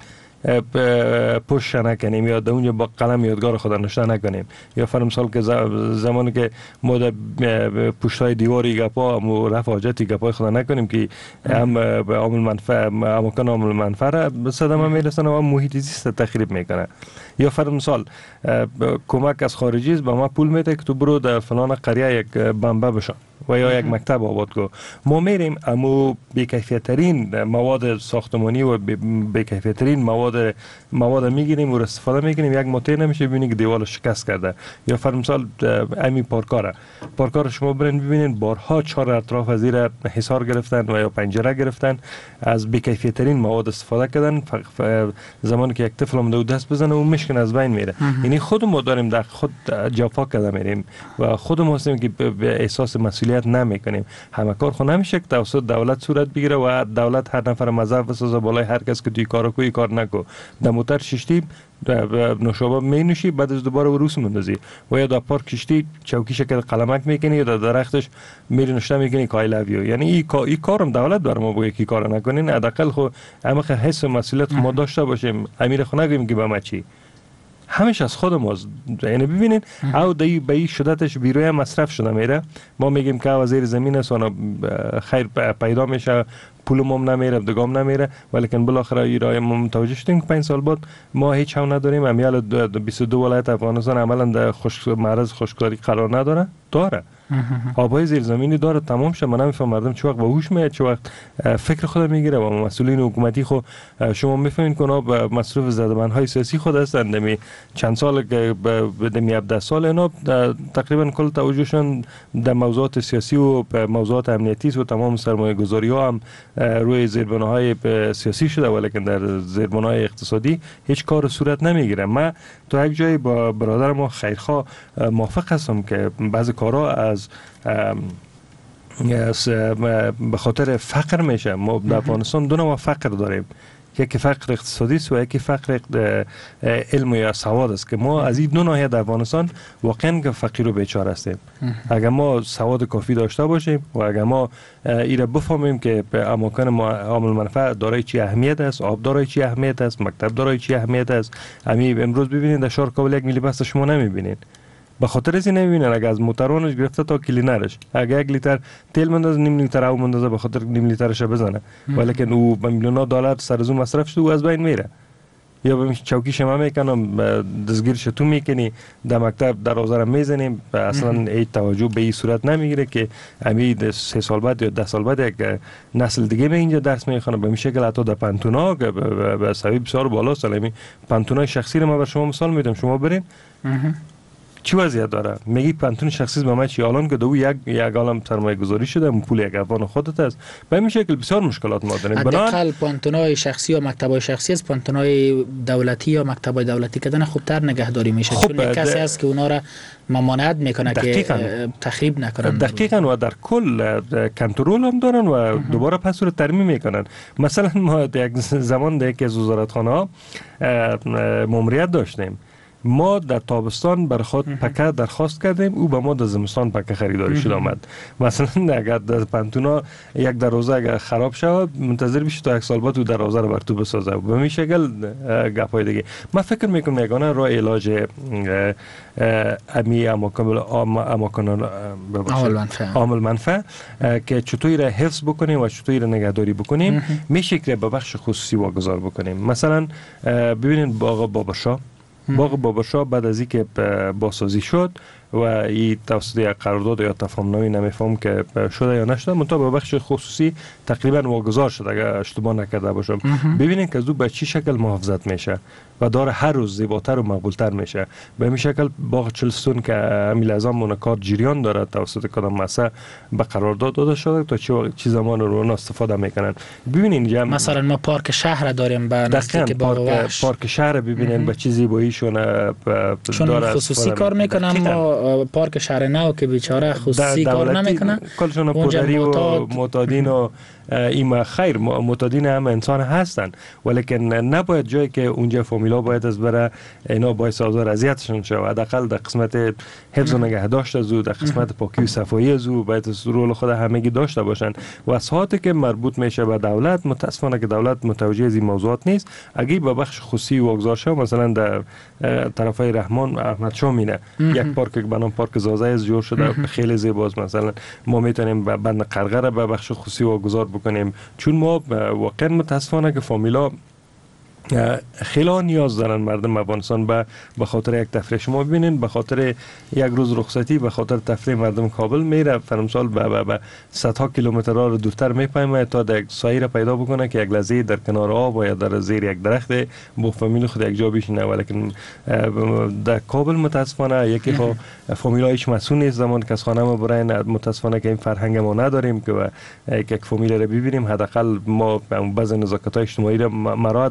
پشت نکنیم یا در اونجا با قلم یادگار خود نوشته نکنیم. یا فرمثال که زمانی که ما در پشتای دیواری گپا رفع حاجتی گپای خود نکنیم که هم عامل منفعه اماکن عامل منفعه به صدمه میرسن و محیط زیست تخریب میکنه. یا فرمثال کمک از خارجی است به ما پول میده که تو برو در فلان قریه یک بمبه بشن و یا یک مکتب آباد کو. ما میریم اما بی‌کیفیت‌ترین مواد ساختمانی و بی‌کیفیت‌ترین مواد میگیریم و استفاده میکنیم، یک ماته نمیشه ببینید که دیوار شکست کرده. یا فرمثال امی پارکار شما برین ببینید بارها 4 اطراف از زیر حصار گرفتن و یا پنجره گرفتن، از بی‌کیفیت‌ترین مواد استفاده کردن. زمانی که یک طفل اومده دست بزنه و مشکن از بین میره. یعنی خود ما داریم در خود جفا کرده میریم و خود ما هستیم که به احساس مسئولیت حمایت نمیکنیم. همه کار خو نمیشه که توسط دولت صورت بگیره و دولت هر نفر مذهب بسازه بالای هر کس که توی کارو کوی کار نکو. در موتر ششتی نوشابه می نوشی بعد از دوباره روس مندازی و یا در پارک کشتی چوکی شکل قلمک میکنی یا در درختش میری نوشته میکنی که I love you. یعنی این کارم دولت بر ما بگه که کار نکنین، حداقل خو اما حس مسئولیت ما داشته باشیم. امیر خو نگیم که به ما چی همش از خود ماست. یعنی ببینید او به این شدتش بیروی مصرف شده میره. ما میگیم که او زیر زمین است و خیر پیدا میشه، پولم هم نمیره، دگام نمیره، ولیکن بالاخره ایرای ما متوجه شدیم که 5 سال بعد ما هیچ هم نداریم. امیال 22 ولایت افغانستان عملا در معرض خشکسالی قرار نداره. داره آبای زیرزمینی داره، تمام شه. من نمیفهم مردم چه وقت به هوش میاد، چه وقت فکر خود میگیره. و مسئولین حکومتی خو شما میفهمین که اونا به مصرف زدمنهای سیاسی خود هستند. دمی چند سال دمی 17 سال اینا تقریبا کل توجهشون در موضوعات سیاسی و موضوعات امنیتی و تمام سرمایه گذاری ها هم روی زیربناهای سیاسی شده، ولیکن در زیربناهای اقتصادی هیچ کار صورت نمیگیره. من تو یک جایی با برادر ما خیرخواه موافق هستم که بعضی کارها از به خاطر فقر میشه. ما در افغانستان دو نوع فقر داریم، یکی فقر اقتصادی است و یکی فقر علم یا سواد است که ما از این دو ناحیه در افغانستان واقعا که فقیر و بیچاره هستیم. اگر ما سواد کافی داشته باشیم و اگر ما ایره بفهمیم که اماکن ما عامل منفعه دارای چی اهمیت است، آب دارای چی اهمیت است، مکتب دارای چی اهمیت است. امروز ببینید در شهر کابل 1 میلی بس شما نمیبینید. به خاطر از این نمیبینن اگر از موترانش گرفته تا کلینرش، اگر 1 لیتر تیل مندازه نیم لیتر او مندازه به خاطر نیم لیترش بزنه، ولیکن او به میلیون دلار سر از اون مصرف شده و از بین میره. یا به چوکی شما میکنم دستگیرش تو میکنی در مکتب در آزار میزنیم، اصلا هیچ توجه به این صورت نمیگیره که امید 3 سال بعد یا 10 سال بعد یک نسل دیگه به اینجا درس میخونه. به این شکل حتی در پانتونا که به سوی بسیار بالا سالمی پانتونای شخصی رو ما بر شما مثال میدم، شما برین چی وضعیت داره؟ میگی پانتون شخصی به ما چی؟ الان که دو یک عالم سرمایه گذاری شده، پول یک افغان خودت است. به این شکل بسیار مشکلات ما داریم. حداقل پانتونای شخصی و مکتبای شخصی از پانتونای دولتی یا مکتبای دولتی کردن خوبتر نگهداری میشه، چون کسی هست که اونا را ممانعت میکنه که تخریب نکنن. دقیقاً و در کل کنترل هم دارن و دوباره پس رو ترمیم میکنن. مثلا ما یک زمان در یکی از وزارتخانه ها ماموریت داشتیم. ما در تابستان بر خود پکه درخواست کردیم، او به ما در زمستان پکه خریداری شد آمد. مثلا اگر در پانتونا یک دروازه اگر خراب شود منتظر بشی تا 1 سال بعد او دروازه رو بر تو بسازه. به این شکل گپای دیگه من فکر میکنم یگانه راه علاج امی اماکن عامل منفع که چطوری را حفظ بکنیم و چطوری را نگهداری بکنیم میشه که به بخش خصوصی واگذار بکنیم. مثلا ببینید باغ بابرشاه بعد از اینکه بازسازی شد و این توسط یک قرارداد یا تفاهم‌نامه نمیفهم که شده یا نشده، منتها به بخش خصوصی تقریبا واگذار شد اگر اشتباه نکرده باشم. ببینید که از او به چی شکل محافظت میشه و داره هر روز زیباتر و مقبولتر میشه. به این شکل باغ چلستون که امیل اعظم منکار جریان داره توسط کدام مؤسسه به قرارداد داده شده تا چی زمان رو اون استفاده میکنن. ببینید مثلا ما پارک شهر داریم به نزدیک پارک شهر ببینید به چی زیباییشون چون خصوصی کار میکنن. ما پارک شهر نو که بیچاره خصوصی کار نمیکنن، کلشون پدری و معتادین و این خیر معتادین هم انسان هستن، ولیکن نباید جایی که اونجا فامیلا باید از بره اینا باعث آزار اذیتشون شه. حداقل در قسمت حفظ و نگهداشت از او، در قسمت پاکی و صفایی از او باید رول خود همگی داشته باشن. و ساعتی که مربوط میشه به دولت، متاسفانه که دولت متوجه از این موضوعات نیست. اگه به بخش خصوصی واگذار شه، مثلا در طرفای رحمان احمد شاه مینه یک پارک به نام پارک زازه از جور شده، خیلی زیباست. مثلا ما میتونیم بند قرقره به بخش خصوصی واگذار بکنیم، چون ما واقعا متاسفانه که فامیلا خیلی نیاز دارن مردم افغانستان به خاطر یک تفریح. شما ببینین به خاطر یک روز رخصتی به خاطر تفریح مردم کابل میره فرمسال به صدها کیلومترها رو دورتر میپیمه تا یک سایه پیدا بکنه که یک لحظه در کنار آب و یا در زیر یک درخت با فامیل خود یک جا بشینه. ولیکن در کابل متاسفانه یکی فامیلا هیچ مسئول نیست. زمان که از خانه ما براین متاسفانه که این فرهنگ ما نداریم که یک فامیل رو ببینیم، حداقل ما بعضی نزاکت‌های اجتماعی رو مراعات بکنیم.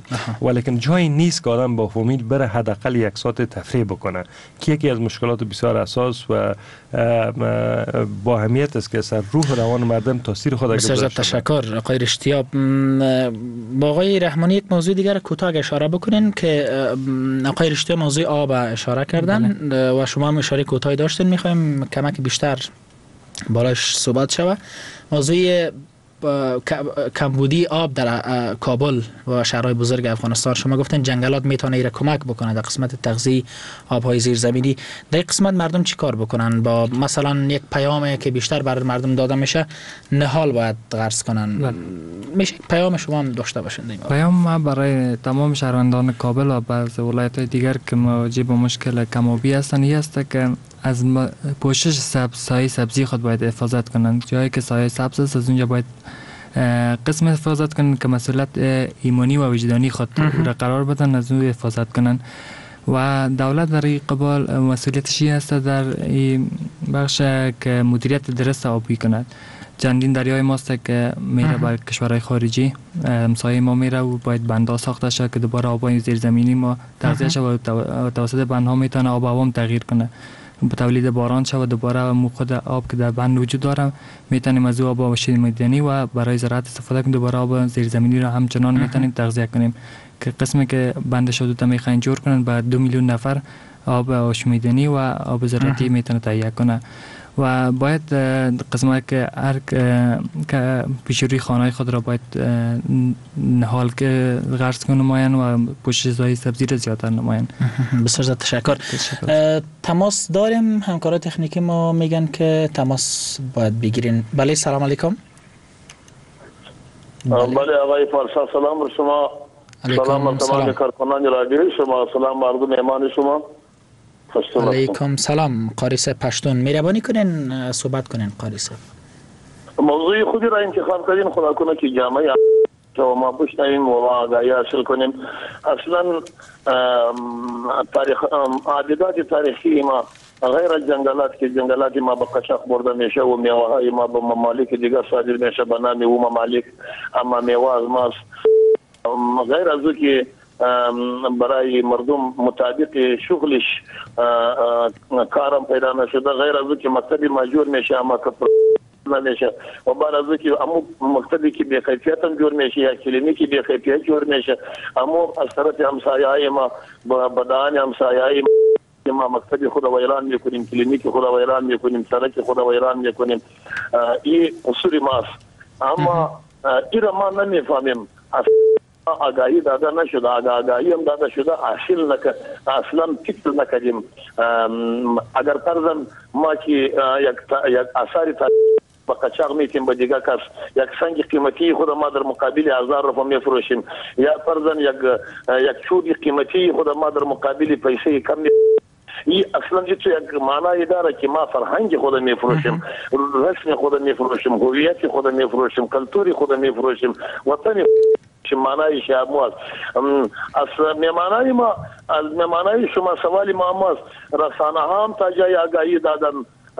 ولیکن جایی نیست که آدم با فامیل بره حداقل یک ساعت تفریح بکنه که یکی از مشکلات بسیار اساس و با اهمیت است که سر روح روان مردم تاثیر خود بسیار تشکر آقای رشتیا. با آقای رحمانی یک موضوع دیگر کوتاه اشاره بکنین که آقای رشتیا موضوع آب اشاره کردن و شما هم اشاره کوتاهی داشتین، میخوایم کمک بیشتر بالاش صحبت شوه. موضوع کمبودی آب در کابل و شهرهای بزرگ افغانستان، شما گفتن جنگلات میتونه ایره کمک بکنه در قسمت تغذیه آبهای زیرزمینی. در قسمت مردم چی کار بکنن؟ با مثلا یک پیامی که بیشتر برای مردم داده میشه، نهال باید غرس کنن. میشه پیام شما هم داشته باشین؟ پیام ما برای تمام شهروندان کابل و بعض ولایت‌های دیگر که مواجه با مشکل کم‌آبی هستند این است که از پوشش سایه سبزی خود باید حفاظت کنند. جایی که سایه سبز است از اونجا باید قسم حفاظت کنند که مسئولیت ایمانی و وجدانی خود را قرار بدن، از اون حفاظت کنند. و دولت در این قبال مسئولیتش است در این بخش که مدیریت درست آبی کند. چندین دریای ماست که میره بر کشورهای خارجی، همسایه ما میره و باید بندها ساخته شد که دوباره آبای زیرزمینی ما تغذیه شود و توسط بندها میتونه آب هوا تغییر کنه، به تولید باران شود. دوباره خود آب که در بند وجود داره میتونیم از او آب شیمیدنی و برای زراعت استفاده کنیم. دوباره آب زیرزمینی را همچنان میتونیم تغذیه کنیم که قسمی که بند شده میخواین جور کنن با 2 میلیون نفر آب آشامیدنی و آب زراعتی میتونه تهیه کنه. و باید قسمت که هر که پیش روی خانه خود را باید نهال که غرس کنه نماین و پوشش سایه سبزی را زیادتر نماین. بسیار تشکر. تماس داریم، همکارای تکنیکی ما میگن که تماس باید بگیرین. بله سلام علیکم. بله آقای پارسا سلام بر شما. سلام بر تمام کارکنان رادیو شما، سلام مردم مهمان شما. علیکم سلام. قاری صاحب پشتون، مهربانی کنین صحبت کنین. قاری صاحب موضوع خودی را انتخاب کردین، خدا کنه که جامعه و ما بشنویم و آگاهی حاصل کنیم. اصلا عادات تاریخی ما غیر از جنگلات که جنگلات ما به قاچاق برده میشه و میوه های ما به ممالک دیگر صادر میشه به نام او ممالک، اما میوه از ماست. غیر از او که برای مردم مطابق شغلش کارم پیدا نشده، غیر از او که مکتبی مجبور میشه اما که نمیشه و بعد از او که امو مکتبی که بی کیفیت هم جور میشه یا کلینیکی بی کیفیت جور میشه، اما از طرف همسایه‌های ما با دهان همسایه‌های ما مکتبی خود ویران میکنیم، کلینیک خود ویران میکنیم، سرک خود ویران میکنیم. این اصول ماست، اما این را ما نمیفهمیم. آگاهی داده نشده، آگاهی هم داده شده اصلا فکر نکردیم. اگر فرضاً ما که یک اثاری با قاچاق میتیم به دیگه کس یک سنگ قیمتی خود ما در مقابل 1000 روپیه میفروشیم، یا فرضاً یک چوب قیمتی خود ما در مقابل پیسه کم این اصلا یک معنی داره که ما فرهنگ خود میفروشیم، رسم خود میفروشیم، هویت خود میفروشیم، کلتوری خود میفروشیم، وطن معنی شامل از میمانای ما، از میمانای شما سوالی ما است. رسانه هم تا جای آگاهی دادن،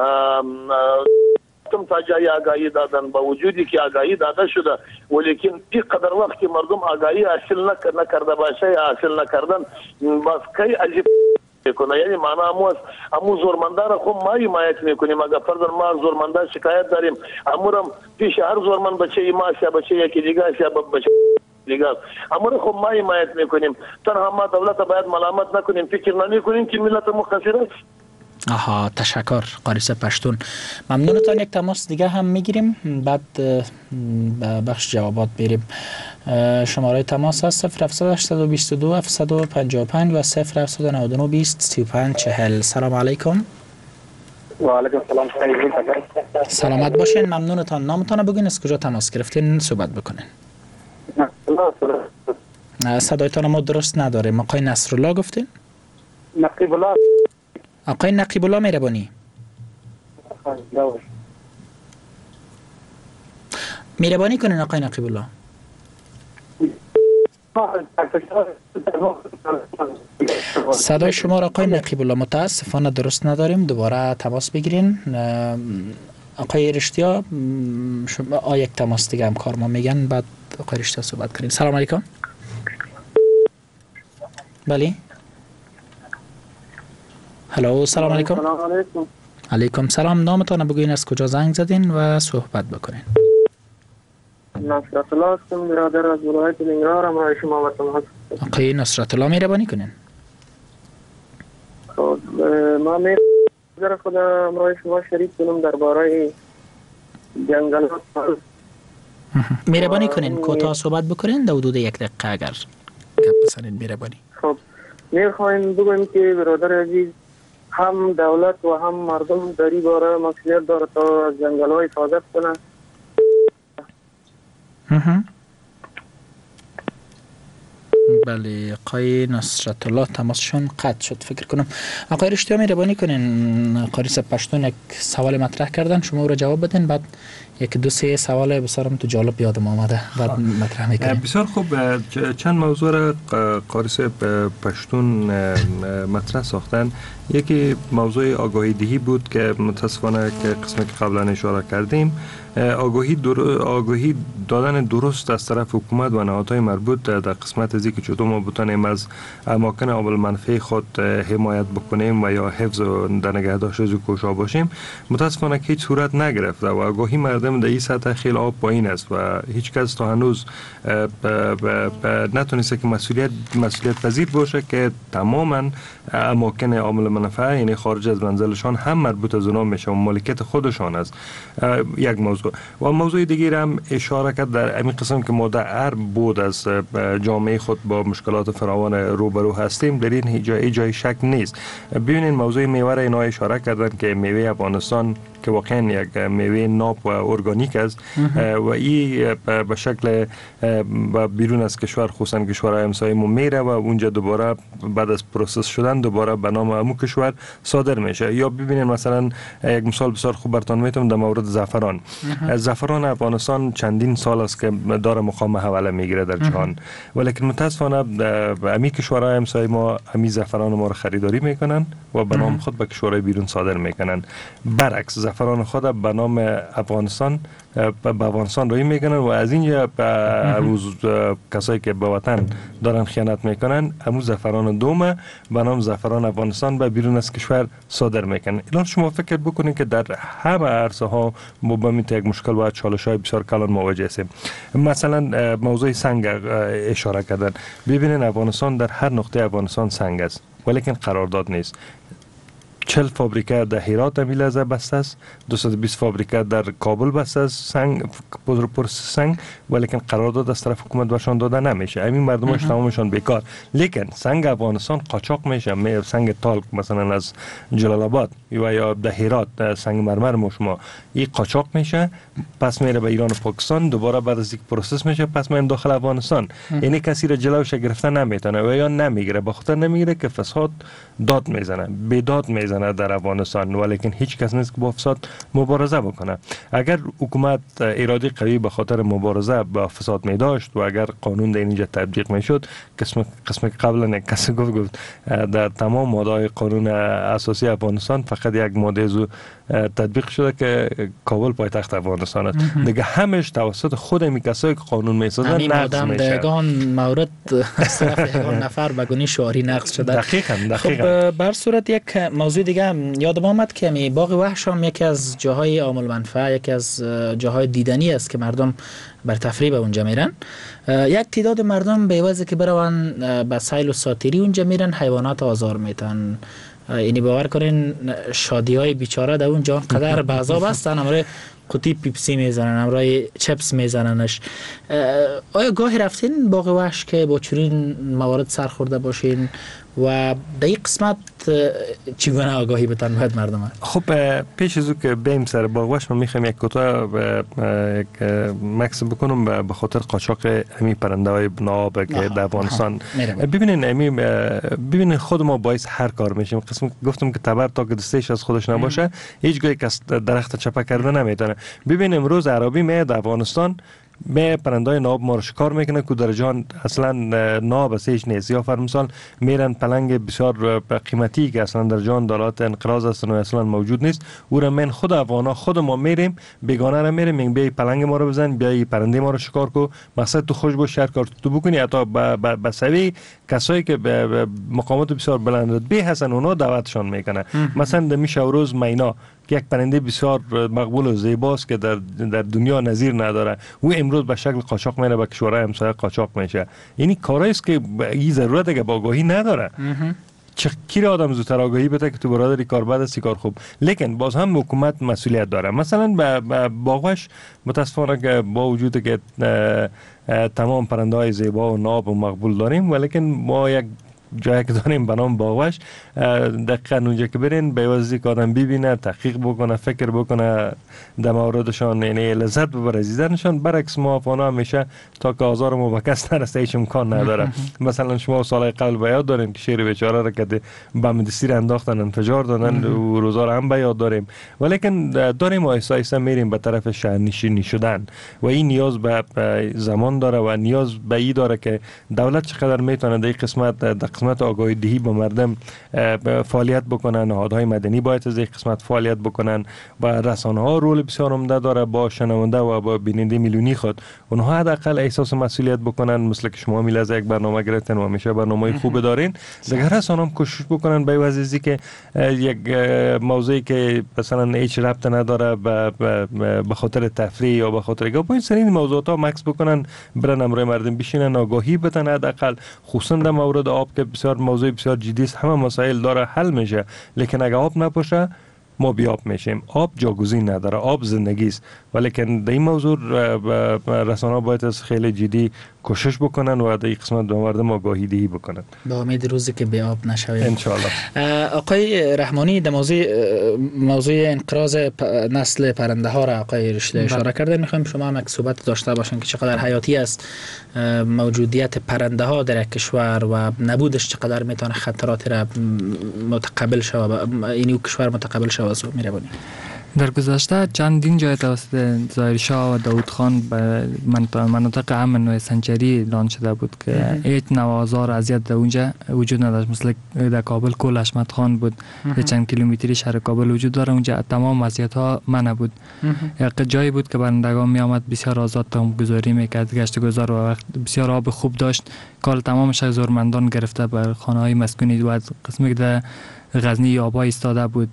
تم تا جای آگاهی دادن، با وجودی که آگاهی داده شده ولیکن این قدر وقتی مردم آگاهی حاصل نکرده باشه یا حاصل نکردن بس کی عجیب کنه. یعنی معنی امو زورمندار خو ما حمایت میکنیم. اگر فرضاً ما زورمندار شکایت داریم، امورم پیش هر زورمند بچه ما یا بچه یکی دیگه یا بچه دیگه امور خو ما حمایت میکنیم. تنها ما دولت باید ملامت نکنیم، فکر نکنیم که ملت مقصر است. آها تشکر قاری صاحب پشتون، ممنونتان. یک تماس دیگه هم میگیریم بعد بخش جوابات بریم. شماره تماس هست 0722 755 و 0799 20 35 40. سلام علیکم. و علیکم سلام. سلامت باشین، ممنونتان. نامتان بگین، از کجا تماس گرفتین، صحبت بکنین. صدایتان ما درست نداریم. آقای نصرالله گفتین؟ نقیب الله. آقای نقیب الله مهربانی. مهربانی کنین آقای نقیب الله. صدای شما را آقای نقیب الله متاسفانه درست نداریم، دوباره تماس بگیرین. آقای رشتیا شما یک تماس دیگه هم کار ما میگن، بعد آقای رشتیا صحبت کنین. سلام علیکم. بله. هلو، سلام علیکم. سلام علیکم. علیکم سلام. نامتان بگوین، از کجا زنگ زدین و صحبت بکنین. نصرت الله هستم، برادر از ولایت ننگرهار. همراه شما و تماس. آقای نصرت الله، مهربانی کنین. خب ما نظر خود همراه شما شریک کنم درباره جنگلات. مهربانی کنین کوتاه صحبت بکنین، در حدود 1 دقیقه اگر گپ بزنین. مهربانی. خب میخوایم بگویم که برادر عزیز، هم دولت و هم مردم در این باره مسئولیت داره تا از جنگل‌های حفاظت کنه. بله، آقای نصرت الله تماسشون قطع شد فکر کنم. آقای رشتیا، مهربانی کنین، قاریس پشتون یک سوال مطرح کردن، شما او را جواب بدین، بعد 1-2-3 سوال بسیارم تو جالب یادم آمده بعد مطرح میکنیم. بسیار خوب. چند موضوع را قاریس پشتون مطرح ساختن. یکی موضوع آگاهی دهی بود که متاسفانه که قسمی که قبلا اشاره کردیم، آگاهی دادن درست از طرف حکومت و نهادهای مربوط در قسمت از اینکه چطور ما بتونیم از اماکن عامل منفی خود حمایت بکنیم و یا حفظ و در نگهداشت از کوشا باشیم، متاسفانه که هیچ صورت نگرفته و آگاهی مردم در این سطح خیلی آب پایین است و هیچ کس تا هنوز نتونسته که مسئولیت پذیر باشه که تماما اماکن عامل منفعه، یعنی خارج از منزلشان، هم مربوط از اونا میشه و مالکیت خودشان است. یک موضوع. و موضوع دیگه هم اشاره کرد در همین قسم که ما در هر بود از جامعه خود با مشکلات فراوان روبرو هستیم، در این جای شک نیست. ببینید موضوع میوه را اینا اشاره کردن که میوه افغانستان که واقعا یک میوه ناب و ارگانیک است و این به شکل بیرون از کشور، خصوصا کشورهای همسایه ما میره و اونجا دوباره بعد از پروسس شدن دوباره به نام همون کشور صادر میشه. یا ببینید مثلا یک مثال بسیار خوب براتون میتونم در مورد زعفران. زعفران افغانستان چندین سال است که داره مقام حواله میگیره در جهان، ولیکن متاسفانه همین کشورهای همسایه ما همین زعفران ما رو خریداری میکنن و به نام خود به کشورهای بیرون صادر میکنن. برعکس زعفران خود به نام افغانستان به افغانستان روی میکنن و از اینجا کسایی که به وطن دارن خیانت میکنن همون زعفران دومه به نام زعفران افغانستان به بیرون از کشور صادر میکنن. الان شما فکر بکنید که در همه عرصه ها ما با این یک مشکل و چالش های بسیار کلان مواجه هستیم. مثلا موضوع سنگ اشاره کردن. ببینید افغانستان در هر نقطه افغانستان سنگ است ولیکن قرارداد نیست. 40 فابریکه در هرات امی لحظه بسته است، 220 فابریکه در کابل بسته است سنگ سنگ، ولیکن قرارداد از طرف حکومت برشان داده نمیشه. همین مردمش تمامشان بیکار. لیکن سنگ افغانستان قاچاق میشه. سنگ تالک مثلا از جلال آباد یا در هرات سنگ مرمر ما شما این قاچاق میشه، پس میره به ایران و پاکستان، دوباره بعد از یک پروسس میشه، پس میره داخل افغانستان. یعنی کسی را جلوش گرفتن نمیتونه و یا نمیگیره، به خاطر نمیگیره که فساد داد میزنه، بیداد میزنه در افغانستان، ولیکن هیچ کس نیست که با فساد مبارزه بکنه. اگر حکومت اراده قوی به خاطر مبارزه با فساد می داشت و اگر قانون در اینجا تطبیق می شد، قسم قبلا کسی گفت در تمام ماده‌های قانون اساسی افغانستان فقط یک ماده از تطبیق شده که کابل پایتخت افغانستان است. دیگه همش توسط خود می کسایی که قانون میسازن نقض میشه. دگان مورد از طرف یگان نفر بگونی شعاری نقض شده. دقیقاً. خب بر صورت یک موضوع دیگه یادم آمد که می باغ وحش هم یکی از جاهای عامل منفعه، یکی از جاهای دیدنی است که مردم بر تفریح به اونجا میرن. یک تعداد مردم به عوض که برون به سیل و ساتیری اونجا میرن، حیوانات آزار میتن. یعنی باور کنین شادی های بیچاره در اونجا قدر به عذاب هستن، امروز قطی پیپسی میزنن، امروز چپس میزننش. آیا گاهی رفتین باغ وحش که با چنین موارد سرخورده باشین و در این قسمت چگونه آگاهی بتن باید مردم؟ خب پیش از او که بریم سر باغ وحش، من میخوام یک کوتاه مکس بکنم به خاطر قاچاق همین پرنده های ناب که در افغانستان. ببینین خود ما باعث هر کار میشیم. قسم گفتم که تبر تا که دستش از خودش نباشه هیچ گاهی کس درخت چپه کرده نمیتونه. ببین امروز عربی میاد افغانستان می پرندای ناب ما رو شکار میکنه که در جان اصلا ناب هیچ نیست. یا فرمثال میرن پلنگ بسیار قیمتی که اصلا در جان دارات انقراض هستن و اصلا موجود نیست، او را من خود افغانا خود ما میریم بیگانه را میریم میگیم بیا پلنگ ما رو بزن، بیا پرنده ما رو شکار کو، مقصد تو خوش باش، هر کار تو بکنی. حتی به سوی کسایی که به مقامات بسیار بلند به هستن اونا دعوتشان میکنه. مثلا دمیش روز مینا که یک پرنده بسیار مقبول و زیباست که در دنیا نظیر نداره، او امروز به شکل قاچاق میره به کشورهای همسایه قاچاق میشه. یعنی کارایی است که این ضرورت که با آگاهی نداره. کی آدم زودتر آگاهی بده که تو برادری کار بد است کار خوب، لیکن باز هم حکومت مسئولیت داره. مثلا به باغوش متاسفانه که با وجود که تمام پرنده های زیبا و ناب و مقبول داریم، ولیکن ما یک جایی که داریم به نام باغوش، دقیقاً اونجا که برین به واسطه که آدم ببینه، تحقیق بکنه، فکر بکنه در موردشان، یعنی لذت ببره از دیدنشان. برعکس ما افغانا همیشه تا که آزار ما به کس نرسه هیچ امکان نداره. مثلا شما سال قبل به یاد داریم که شیر بیچاره را که بم دستی انداختن انفجار دادن و روزا را هم به یاد داریم. ولیکن داریم آیسته آیسته میریم به طرف شهرنشینی شدن و این نیاز به زمان داره و نیاز به این داره که دولت چقدر میتونه در قسمت آگاهی دهی به مردم فعالیت بکنن. نهادهای مدنی باید از این قسمت فعالیت بکنن و رسانه ها رول بسیار عمده داره با شنونده و با بیننده میلیونی خود. اونها حداقل احساس مسئولیت بکنن، مثل که شما میل از یک برنامه گرفتن و همیشه برنامه خوب دارین. دیگر رسانه هم کوشش بکنن به واسطه که یک موضوعی که مثلا هیچ ربط نداره به خاطر تفریح یا به خاطر که باید سرین موضوعات ها مکس بکنن، برن امروی مردم بشینن آگاهی بدن. حداقل خصوصا در مورد آب که بسیار موضوع بسیار جدی است، همه مسائل داره حل میشه، لیکن اگه آب نباشه ما بیاب میشیم. آب جاگزین نداره، آب زندگی است. ولیکن در این موضوع رسانه‌ها باید از خیلی جدی کوشش بکنن و در این قسمت به مردم آگاهی دهی بکنن. با امید روزی که به آب نشویم ان شاء الله. آقای رحمانی در موضوع انقراض نسل پرنده ها را آقای رشید اشاره کرده، میخوایم شما هم یک صحبت داشته باشین که چقدر حیاتی است موجودیت پرنده ها در یک کشور و نبودش چقدر میتونه خطرات را متقبل شود، این کشور متقبل شود. میربونی در گذشته چندین جای توسط ظاهر شاه و داود خان به مناطق امن و سنچری اعلان شده بود که هیچ نوع آزار اذیت در اونجا وجود نداشت. مثل در کابل کل حشمت خان بود، چند کیلومتری شهر کابل وجود داره، اونجا تمام وضعیت ها منع بود. یک جایی بود که برندگان می آمد بسیار آزاد تام گذاری میکرد، گشت گذار و وقت بسیار آب خوب داشت. کال تمام شهر زورمندان گرفته بر خانه های مسکونی و قسمی که غزنی آبا ایستاده بود،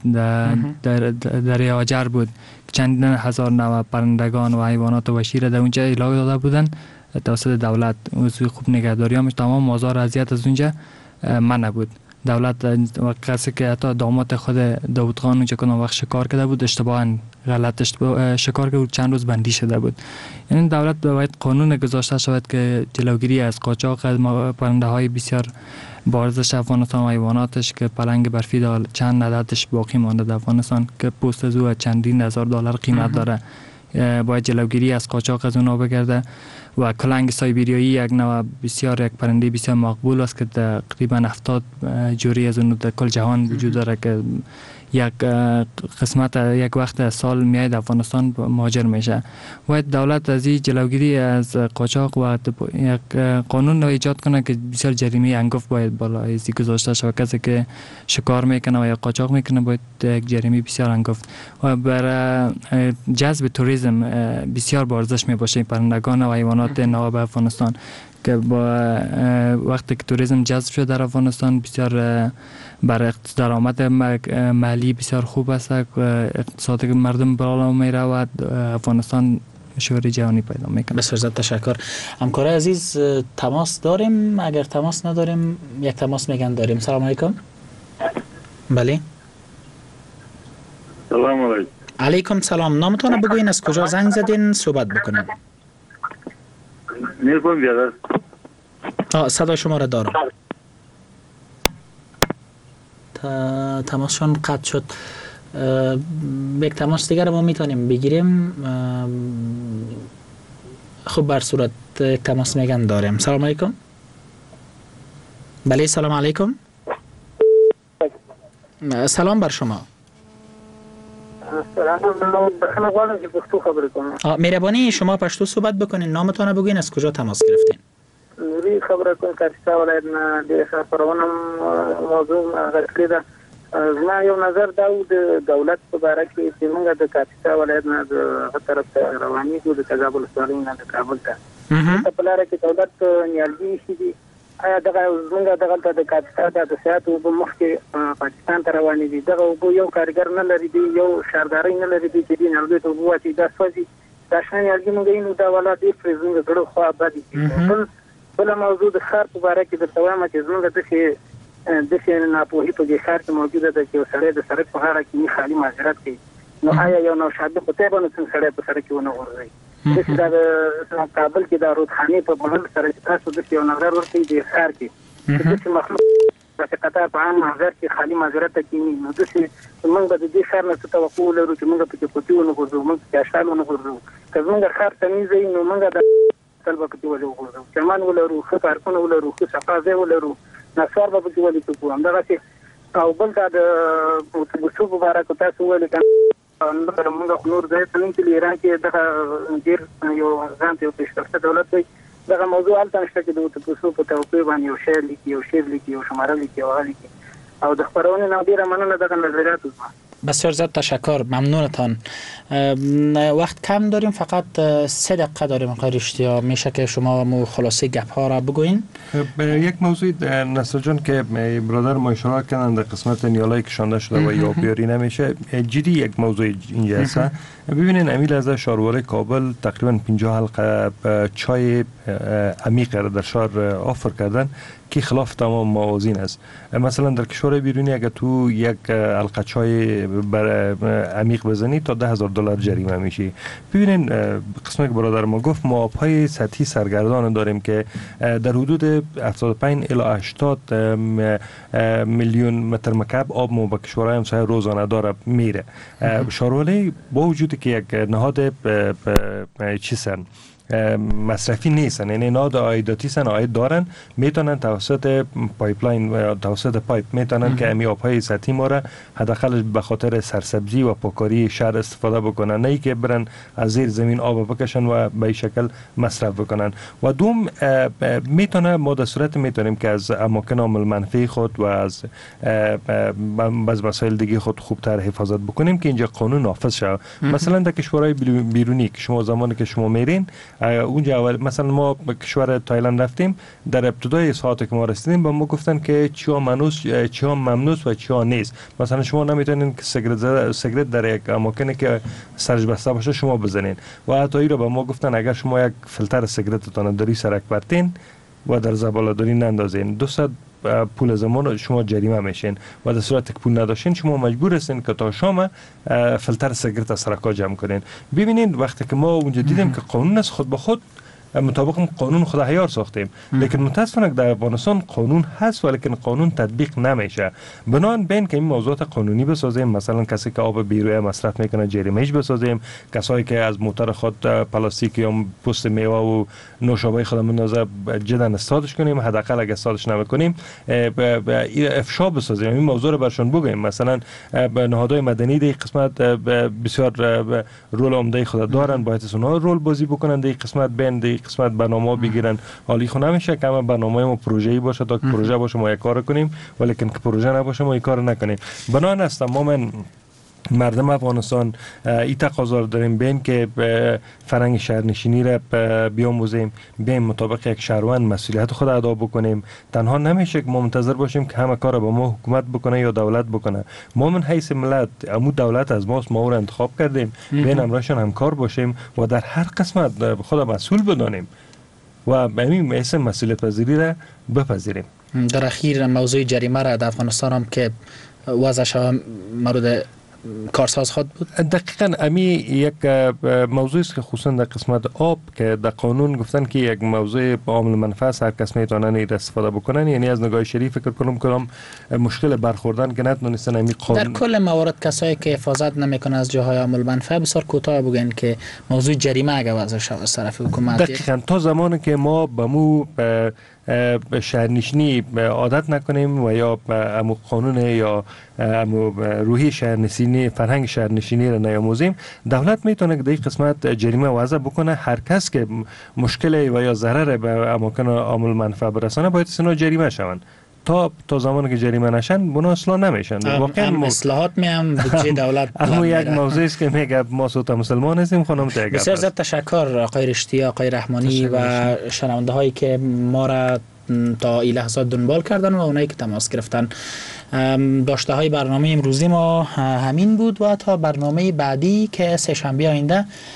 در هاجر بود، چندین هزار نوع پرندگان و حیوانات وحشی را در اونجا اعلام داده بودن توسط دولت. اصول خوب نگهداری همش تمام آزار اذیت از اونجا منع بود. دولت کسی که حتی داماد خود داود خان اونجا کنه وقت شکار کرده بود، اشتباهاً غلط شکار کرده بود، چند روز بندی شده بود. یعنی دولت باید قانون گذاشته شود که جلوگیری از قاچاق از پرنده های بسیار بارزش افغانستان و حیواناتش که پلنگ برفی دار چند عددش باقی مانده در افغانستان که پوست از او چندین هزار دلار قیمت داره، باید جلوگیری از قاچاق از اونا بگرده. و کلنگ سایبریایی یک نوع بسیار یک پرنده بسیار مقبول است که تقریبا 70 جوری از اون در کل جهان وجود داره که یک قسمت یک وقت سال میاد افغانستان مهاجر میشه. باید دولت از این جلوگیری از قاچاق و یک قانون رو ایجاد کنه که بسیار جریمه انگفت باید بالای گذاشته شود. کسی که شکار میکنه و یا قاچاق میکنه باید یک جریمه بسیار انگفت. و برای جذب توریسم بسیار بارزش میباشه این پرندگان و حیوانات ناب افغانستان که با وقتی که توریسم جذب شد در افغانستان بسیار برای درآمد مالی بسیار خوب است، اقتصاد مردم بالا میره و افغانستان شهرت جهانی پیدا میکنه. بسیار زیاد تشکر. همکار عزیز تماس داریم؟ اگر تماس نداریم یک تماس میگن داریم. سلام علیکم. بله. سلام علیکم. علیکم سلام. نامتون بگوین، از کجا زنگ زدین، صحبت بکنین. نیکون بیادر. صدای شما را دارم. تماسشون قطع شد. یک تماس دیگر ما میتونیم بگیریم. خب بر صورت یک تماس میگن داریم. سلام علیکم. بله سلام علیکم. سلام بر شما. بخنه غواړم چې پښتو خبرې کوم. مهرباني شما پښتو صحبت بکنین، نامتان بگوین، از کجا تماس گرفتین؟ نوری خبره کوم کاپیتا ولایت نه د خبرونم موضوع غوښتل ده. زما یو نظر دا و د دولت په اړه کې چې موږ د کاپیتا ولایت نه د طرف ته رواني کو د تجابل سوالین نه د کابل ته په لاره کې دولت نیالګي شي. آیا دغه زمونږ دغه د کاپیتا د سیاحت په مخ کې پاکستان ته روانې دي، دغه یو کارګر نه لري دی، یو شارداري نه لري دی چې دین الګي ته وواچي دا سوځي دا شان نیالګي موږ نو دا ولا دی فرزنګ غړو خو آبادی. بل موضوع د خار په اړه کې د توامه چې زمونږ د څه نه په هیڅ کې خار کې موجوده ده چې سړی د سړک په اړه کې خالي ماجرات کوي. نو آیا یو نو شاده په ته باندې څنګه سړی په سړک کې ونه ورځي د کابل کې د رودخانه په بل سره تاسو د یو نظر ورته دی خار کې چې مخلوق په قطار په عام نظر کې خالي ماجرات کوي. نو د څه موږ د دې خار نه څه توقع لرو چې موږ په کې پټیونه ورځو، موږ کې اشالونه ورځو، که موږ خار تمیز نو موږ د طلبه کې ولرو، چمان ولرو، خو پارکونه ولرو، خو صفازه ولرو، نصار به کې ولې کوو. همدغه چې او بل دا د اوتوبوسو په اړه کو تاسو ولې کنه موږ نور ځای ته چې ایران کې دغه ډیر یو ځان ته پیشرفته دولت دی. دغه موضوع البته نشته چې د اوتوبوسو په توقع باندې یو شعر لیکي یو شماره لیکي او لیکي او د خبرونه نه ډیره مننه دغه نظریات. بسیار زیاد تشکر، ممنونتان. وقت کم داریم، فقط 3 دقیقه داریم آقای رشتیا، میشه که شما مو خلاصه گپ ها را بگوین؟ یک موضوع نصر جان که برادر ما اشاره کردن در قسمت نیالایی کشانده شده و یابیاری نمیشه، جدی یک موضوع اینجا هست. ببینین امیل از شهروار کابل تقریبا 50 حلقه چای عمیق را در شهر آفر کردن که خلاف تمام موازین است. مثلا در کشور بیرونی اگر تو یک حلقه چای عمیق بزنی تا $10,000 جریمه میشی. ببینین قسمت که برادر ما گفت ما آبهای سطحی سرگردان داریم که در حدود 75 الی 80 میلیون متر مکعب آب ما به کشورهای همسایه روزانه داره میره. شاروله با وجودی که یک نهاد چیزن مصرفی نیستن، یعنی نهاد عایداتی سن، عاید دارن، میتونن توسط پایپلاین توسط پایپ میتونن که امی آبهای سطحی ما را حداقل به خاطر سرسبزی و پاکاری شهر استفاده بکنن، نه که برن از زیر زمین آب بکشن و به این شکل مصرف بکنن. و دوم میتونه ما در صورت میتونیم که از اماکن عامل منفی خود و از مسائل دیگه خود خوبتر حفاظت بکنیم که اینجا قانون نافذ شود. مثلا در کشورهای بیرونی که شما زمانی که شما میرین اونجا اول مثلا ما به کشور تایلند رفتیم، در ابتدای ساعتی که ما رسیدیم به ما گفتن که چیا ممنوع و چیا نیست. مثلا شما نمیتونین که سیگرت در یک اماکنی که سرش بسته باشه شما بزنین و حتی این رو به ما گفتن اگر شما یک فیلتر سیگرتتون داری سرک برتین و در زباله‌داری نندازین 200 پول زمان شما جریمه میشین و در صورت که پول نداشتین شما مجبور هستین که تا شام فیلتر سیگرت از سرکا جمع کنین. ببینید وقتی که ما اونجا دیدیم که قانون است خود به خود مطابق قانون خود عیار ساختیم، لیکن متاسفانه در افغانستان قانون هست ولیکن قانون تطبیق نمیشه. بنابراین که این موضوعات قانونی بسازیم، مثلا کسی که آب بیرویه مصرف میکنه جریمهش بسازیم، کسایی که از موتور خود پلاستیک یا پوست میوه و نوشابه خود مندازه جدا استادش کنیم، حداقل اگه استادش نمیکنیم افشا بسازیم، این موضوع رو برشون بگیم. مثلا نهادهای مدنی در قسمت بسیار رول عمده خود دارن، باید اونها رول بازی بکنن در قسمت بین قسمت برنامه بگیرن. حالی خو نمیشه که برنامه ما پروژه‌ای باشه تا پروژه باشه ما یک کار کنیم، ولیکن که پروژه نباشه ما این کار نکنیم. بنابراین است ما مردم افغانستان این تقاضا داریم بین که فرهنگ شهرنشینی را بیاموزیم، بین مطابق یک شهروند مسئولیت خود ادا بکنیم. تنها نمیشه که ما منتظر باشیم که همه کار با ما حکومت بکنه یا دولت بکنه. ما من حیث ملت امو دولت از ماست، ما او را انتخاب کردیم، بین امرشان همکار باشیم و در هر قسمت خود مسئول بدانیم و همین اسم مسئولیت پذیری را بپذیریم. در اخیر موضوع جریمه را در افغانستان هم که وضعش مورد کارساز خود بود. دقیقاً امی یک موضوع است که خصوصا در قسمت آب که در قانون گفتن که یک موضوع عامل منفعه است، هر کس میتونه این استفاده بکنن. یعنی از نگاه شریف فکر کنم کدام مشکل برخوردن که نتونستن امی قانون. در کل موارد کسایی که حفاظت نمیکنه از جاهای عامل منفعه بسیار کوتاه بگن که موضوع جریمه اگه وضع شود از طرف حکومت. دقیقاً تا زمانی که ما به مو شهرنشینی عادت نکنیم و یا امو قانون یا امو روحی شهرنشینی شهرنشینی، فرهنگ شهرنشینی را نیاموزیم، دولت میتونه که در این قسمت جریمه وضع بکنه. هر کس که مشکل و یا ضرر به اماکن عامل منفعه برسانه باید سنا جریمه شوند. تا زمانی که جریمه نشن بنا اصلاح نمیشن. واقعا اصلاحات میام بودجه دولت اما یک موضوعی است که میگه ما صوت مسلمان هستیم خانم تیگه. بسیار زیاد تشکر آقای رشتی، آقای رحمانی و شنونده هایی که ما را تا این لحظات دنبال کردن و اونایی که تماس گرفتن. داشته های برنامه امروزی ما همین بود و تا برنامه بعدی که سه شنبه آینده